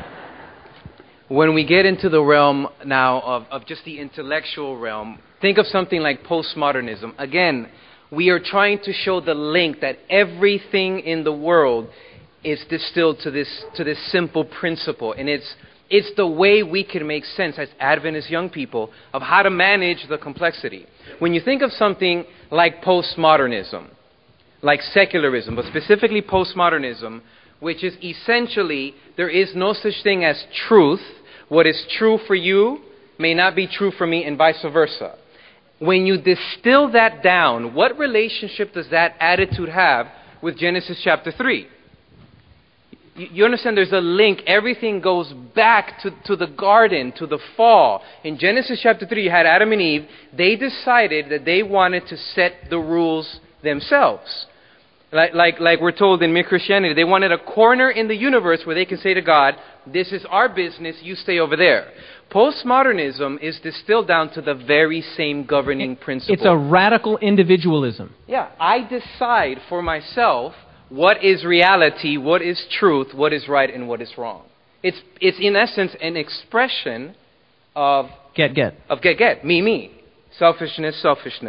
When we get into the realm now of just the intellectual realm, think of something like postmodernism. Again, we are trying to show the link that everything in the world is distilled to this simple principle, and it's It's the way we can make sense as Adventist young people of how to manage the complexity. When you think of something like postmodernism, like secularism, but specifically postmodernism, which is essentially there is no such thing as truth. What is true for you may not be true for me, and vice versa. When you distill that down, what relationship does that attitude have with Genesis chapter 3? You understand there's a link. Everything goes back to the garden, to the fall. In Genesis chapter 3, you had Adam and Eve. They decided that they wanted to set the rules themselves. Like we're told in Mere Christianity, they wanted a corner in the universe where they can say to God, this is our business, you stay over there. Postmodernism is distilled down to the very same governing principle. It's a radical individualism. Yeah, I decide for myself what is reality, what is truth, what is right, and what is wrong. It's in essence an expression of Get. Of get. Me. Selfishness.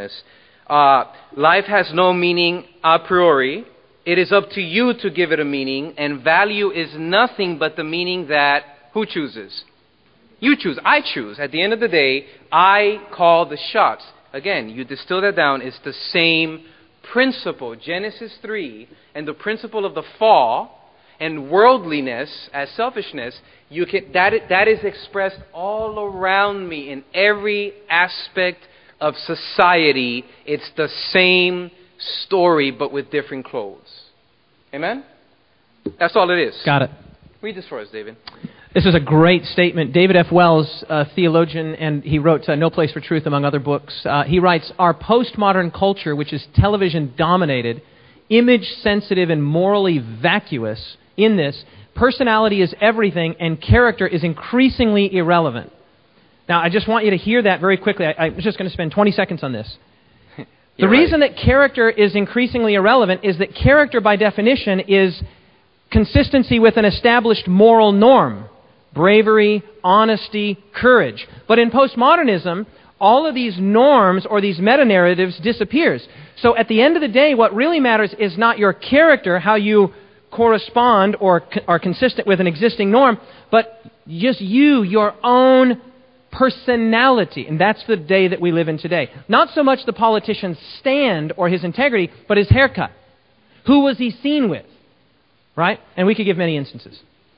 Life has no meaning a priori. It is up to you to give it a meaning, and value is nothing but the meaning that who chooses? You choose. I choose. At the end of the day, I call the shots. Again, you distill that down, it's the same principle, Genesis 3, and the principle of the fall and worldliness as selfishness, that is expressed all around me in every aspect of society. It's the same story, but with different clothes. Amen? That's all it is. Got it. Read this for us, David. This is a great statement. David F. Wells, a theologian, and he wrote No Place for Truth, among other books. He writes, our postmodern culture, which is television-dominated, image-sensitive, and morally vacuous, in this, personality is everything, and character is increasingly irrelevant. Now, I just want you to hear that very quickly. I'm just going to spend 20 seconds on this. The reason that character is increasingly irrelevant is that character, by definition, is consistency with an established moral norm. Bravery, honesty, courage. But in postmodernism, all of these norms or these meta-narratives disappears. So at the end of the day, what really matters is not your character, how you correspond or are consistent with an existing norm, but just you, your own personality. And that's the day that we live in today. Not so much the politician's stand or his integrity, but his haircut. Who was he seen with? Right? And we could give many instances.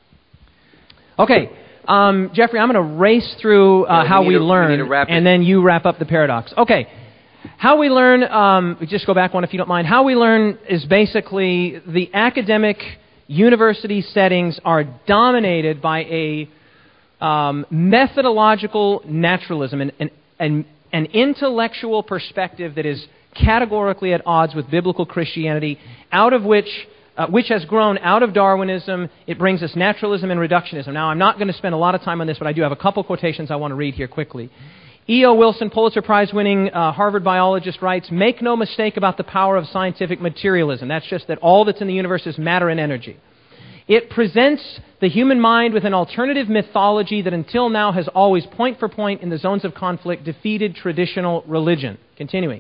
Okay, Jeffrey, I'm going to race through how we learn, and then you wrap up the paradox. Okay, how we learn, just go back one if you don't mind. How we learn is basically the academic university settings are dominated by a methodological naturalism, an intellectual perspective that is categorically at odds with biblical Christianity, out of which has grown out of Darwinism. It brings us naturalism and reductionism. Now, I'm not going to spend a lot of time on this, but I do have a couple quotations I want to read here quickly. E.O. Wilson, Pulitzer Prize-winning Harvard biologist, writes, make no mistake about the power of scientific materialism. That's just that all that's in the universe is matter and energy. It presents the human mind with an alternative mythology that until now has always, point for point, in the zones of conflict, defeated traditional religion. Continuing.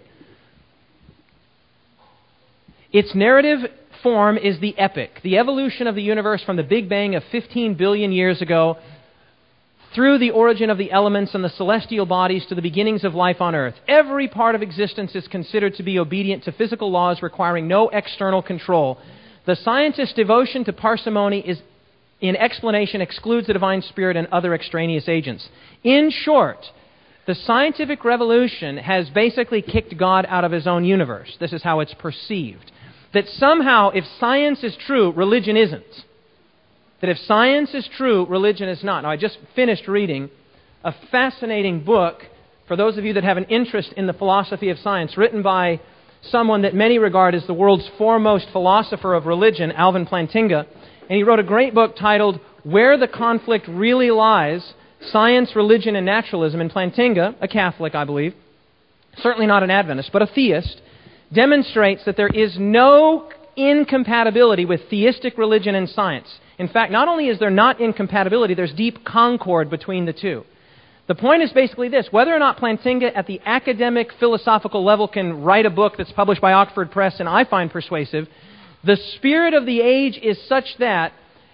Its narrative form is the epic, the evolution of the universe from the Big Bang of 15 billion years ago through the origin of the elements and the celestial bodies to the beginnings of life on earth. Every part of existence is considered to be obedient to physical laws requiring no external control. The scientist's devotion to parsimony in explanation excludes the divine spirit and other extraneous agents. In short, the scientific revolution has basically kicked God out of his own universe. This is how it's perceived. That somehow, if science is true, religion isn't. That if science is true, religion is not. Now, I just finished reading a fascinating book, for those of you that have an interest in the philosophy of science, written by someone that many regard as the world's foremost philosopher of religion, Alvin Plantinga. And he wrote a great book titled Where the Conflict Really Lies, Science, Religion, and Naturalism. And Plantinga, a Catholic, I believe, certainly not an Adventist, but a theist, demonstrates that there is no incompatibility with theistic religion and science. In fact, not only is there not incompatibility, there's deep concord between the two. The point is basically this: whether or not Plantinga at the academic philosophical level can write a book that's published by Oxford Press and I find persuasive, the spirit of the age is such that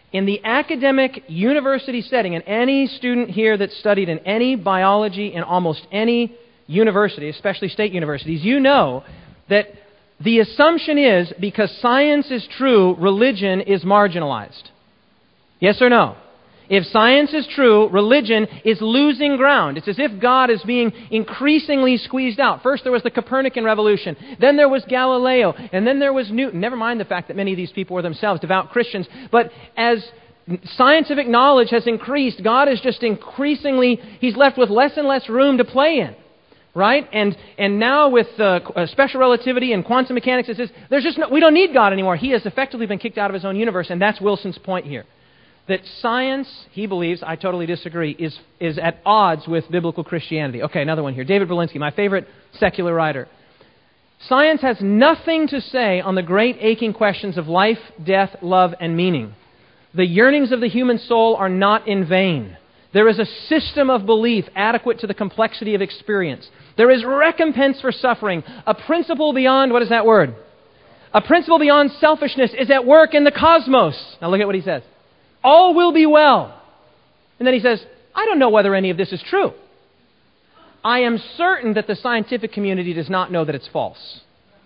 In the academic university setting, and any student here that studied in any biology in almost any university, especially state universities, you know that the assumption is because science is true, religion is marginalized. Yes or no? If science is true, religion is losing ground. It's as if God is being increasingly squeezed out. First there was the Copernican revolution, then there was Galileo, and then there was Newton. Never mind the fact that many of these people were themselves devout Christians. But as scientific knowledge has increased, God is just increasingly, He's left with less and less room to play in. Right? And now with special relativity and quantum mechanics, it says, we don't need God anymore. He has effectively been kicked out of His own universe, and that's Wilson's point here. That science, he believes, I totally disagree, is at odds with biblical Christianity. Okay, another one here. David Berlinski, my favorite secular writer. Science has nothing to say on the great aching questions of life, death, love, and meaning. The yearnings of the human soul are not in vain. There is a system of belief adequate to the complexity of experience. There is recompense for suffering. A principle beyond, what is that word? A principle beyond selfishness is at work in the cosmos. Now look at what he says. All will be well. And then he says, I don't know whether any of this is true. I am certain that the scientific community does not know that it's false.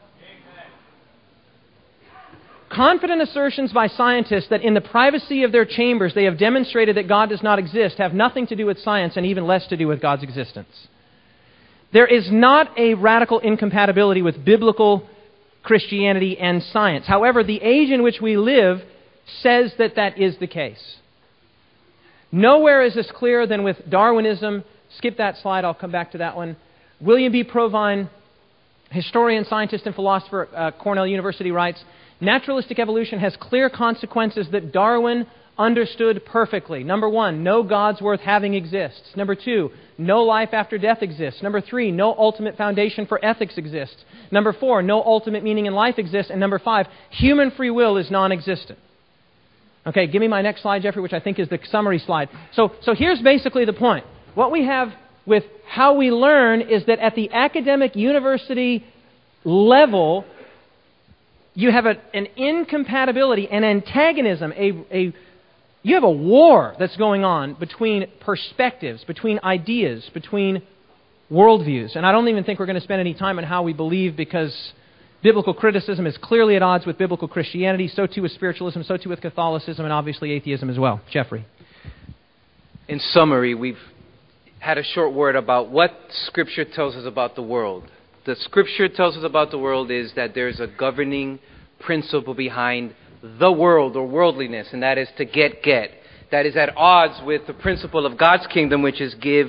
Confident assertions by scientists that in the privacy of their chambers they have demonstrated that God does not exist have nothing to do with science and even less to do with God's existence. There is not a radical incompatibility with biblical Christianity and science. However, the age in which we live says that that is the case. Nowhere is this clearer than with Darwinism. Skip that slide, I'll come back to that one. William B. Provine, historian, scientist, and philosopher, Cornell University, writes, naturalistic evolution has clear consequences that Darwin understood perfectly. Number one, no gods worth having exists. Number two, no life after death exists. Number three, no ultimate foundation for ethics exists. Number four, no ultimate meaning in life exists. And number five, human free will is non-existent. Okay, give me my next slide, Jeffrey, which I think is the summary slide. So here's basically the point. What we have with how we learn is that at the academic university level, you have an incompatibility, an antagonism, you have a war that's going on between perspectives, between ideas, between worldviews. And I don't even think we're going to spend any time on how we believe, because biblical criticism is clearly at odds with biblical Christianity. So too with spiritualism, so too with Catholicism, and obviously atheism as well. Jeffrey. In summary, we've had a short word about what Scripture tells us about the world. The Scripture tells us about the world is that there's a governing principle behind the world or worldliness, and that is to get. That is at odds with the principle of God's kingdom, which is give.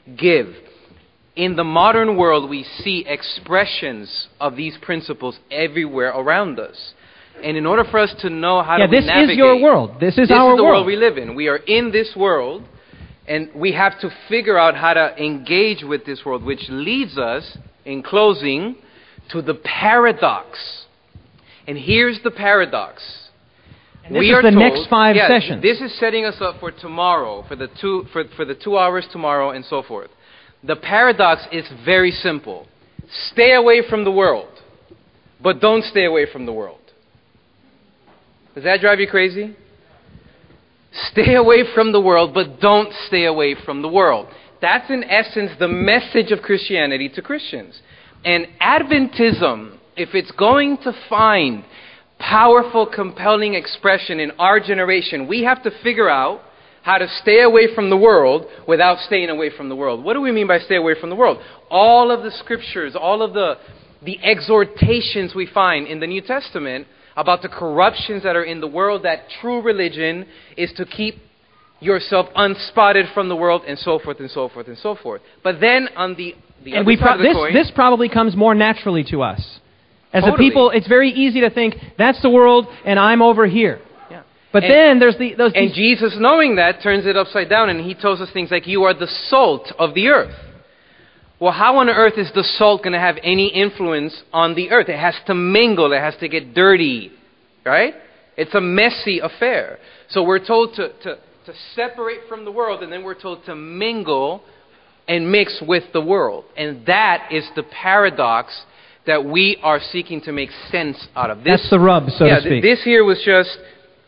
In the modern world, we see expressions of these principles everywhere around us. And in order for us to know how to navigate... this is your world. This is our world. This is the world we live in. We are in this world, and we have to figure out how to engage with this world, which leads us, in closing, to the paradox. And here's the paradox. And this is the next 5 sessions. This is setting us up for tomorrow, for the 2 hours tomorrow, and so forth. The paradox is very simple. Stay away from the world, but don't stay away from the world. Does that drive you crazy? Stay away from the world, but don't stay away from the world. That's in essence the message of Christianity to Christians. And Adventism, if it's going to find powerful, compelling expression in our generation, we have to figure out how to stay away from the world without staying away from the world. What do we mean by stay away from the world? All of the scriptures, all of the exhortations we find in the New Testament about the corruptions that are in the world, that true religion is to keep yourself unspotted from the world, and so forth and so forth and so forth. But then on the other side of the coin, this probably comes more naturally to us. As Totally. a people, it's very easy to think, that's the world and I'm over here. But then there's And Jesus, knowing that, turns it upside down, and he tells us things like, you are the salt of the earth. Well, how on earth is the salt going to have any influence on the earth? It has to mingle. It has to get dirty, right? It's a messy affair. So we're told to separate from the world, and then we're told to mingle and mix with the world. And that is the paradox that we are seeking to make sense out of. That's the rub, so to speak. This here was just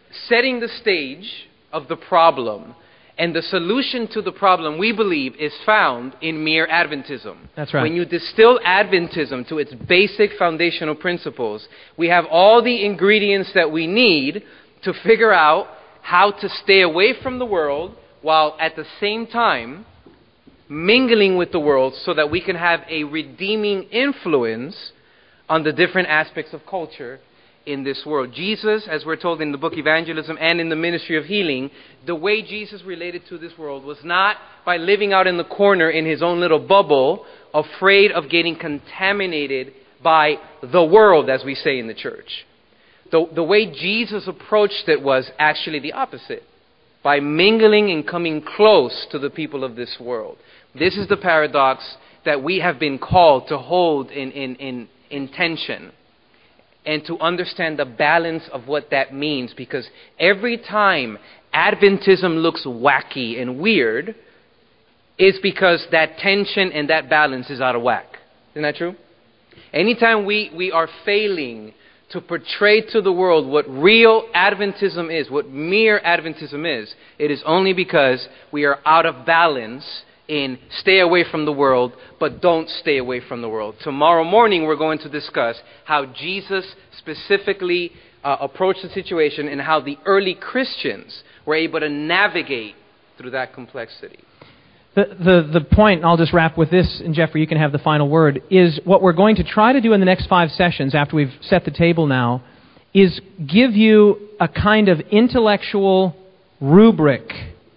setting the stage of the problem. And the solution to the problem, we believe, is found in mere Adventism. That's right. When you distill Adventism to its basic foundational principles, we have all the ingredients that we need to figure out how to stay away from the world while at the same time mingling with the world so that we can have a redeeming influence on the different aspects of culture in this world. Jesus, as we're told in the book Evangelism and in the ministry of healing, the way Jesus related to this world was not by living out in the corner in his own little bubble, afraid of getting contaminated by the world, as we say in the church. The way Jesus approached it was actually the opposite, by mingling and coming close to the people of this world. This is the paradox that we have been called to hold in tension and to understand the balance of what that means, because every time Adventism looks wacky and weird, it's because that tension and that balance is out of whack. Isn't that true? Anytime we are failing to portray to the world what real Adventism is, what mere Adventism is, it is only because we are out of balance in stay away from the world, but don't stay away from the world. Tomorrow morning we're going to discuss how Jesus specifically approached the situation and how the early Christians were able to navigate through that complexity. The point, and I'll just wrap with this, and Jeffrey, you can have the final word, is what we're going to try to do in the next 5 sessions after we've set the table now is give you a kind of intellectual rubric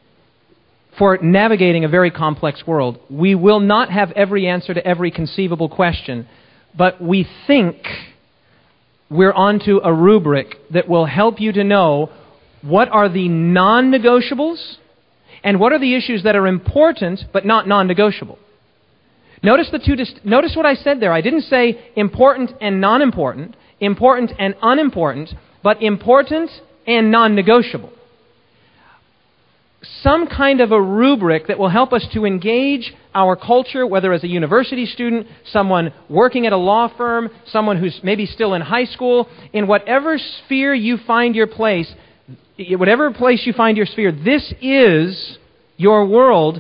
for navigating a very complex world. We will not have every answer to every conceivable question, but we think we're onto a rubric that will help you to know what are the non-negotiables and what are the issues that are important but not non-negotiable. Notice notice what I said there. I didn't say important and non-important, important and unimportant, but important and non-negotiable. Some kind of a rubric that will help us to engage our culture, whether as a university student, someone working at a law firm, someone who's maybe still in high school, in whatever sphere you find your place, whatever place you find your sphere, this is your world.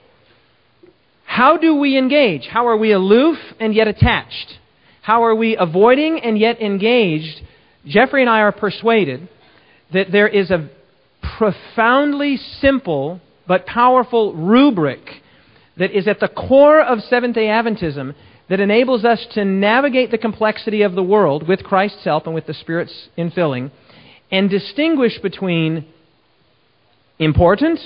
How do we engage? How are we aloof and yet attached? How are we avoiding and yet engaged? Jeffrey and I are persuaded that there is a profoundly simple but powerful rubric that is at the core of Seventh-day Adventism that enables us to navigate the complexity of the world with Christ's help and with the Spirit's infilling and distinguish between important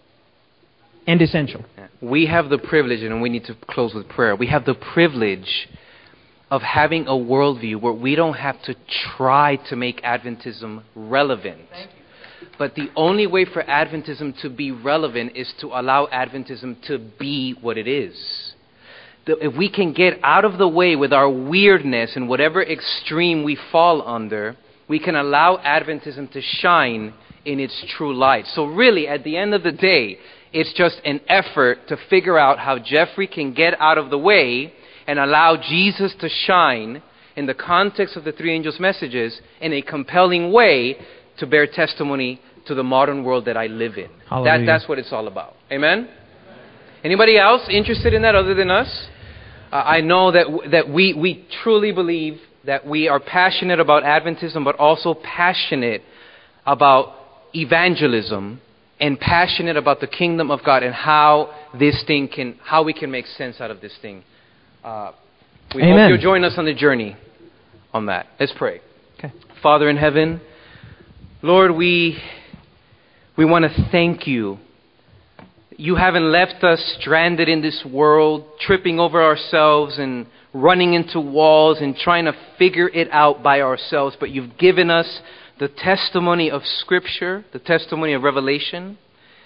and essential. We have the privilege, and we need to close with prayer, we have the privilege of having a worldview where we don't have to try to make Adventism relevant. But the only way for Adventism to be relevant is to allow Adventism to be what it is. If we can get out of the way with our weirdness and whatever extreme we fall under, we can allow Adventism to shine in its true light. So really, at the end of the day, it's just an effort to figure out how Jeffrey can get out of the way and allow Jesus to shine in the context of the three angels' messages in a compelling way to bear testimony to the modern world that I live in. That's what it's all about. Amen? Anybody else interested in that other than us? I know that we truly believe that we are passionate about Adventism, but also passionate about evangelism and passionate about the kingdom of God and how we can make sense out of this thing. We hope you'll join us on the journey on that. Let's pray. Okay. Father in heaven, Lord, we want to thank you. You haven't left us stranded in this world, tripping over ourselves and running into walls and trying to figure it out by ourselves, but you've given us the testimony of Scripture, the testimony of Revelation.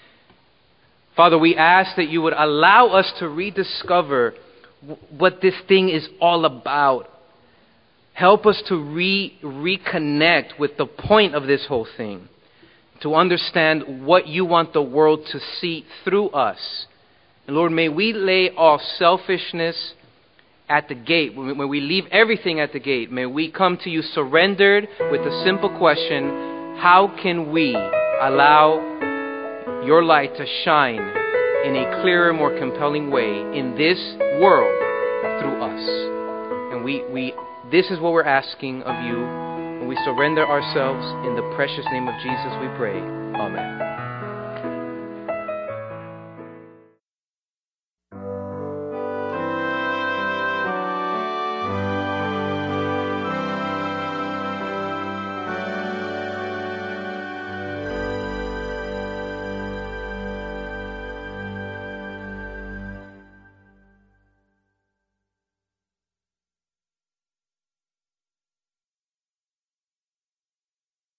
Father, we ask that you would allow us to rediscover what this thing is all about. Help us to reconnect with the point of this whole thing, to understand what you want the world to see through us. And Lord, may we lay all selfishness at the gate. When we leave everything at the gate, may we come to you surrendered with a simple question: How can we allow your light to shine in a clearer, more compelling way in this world through us? And this is what we're asking of you. And we surrender ourselves in the precious name of Jesus, we pray. Amen.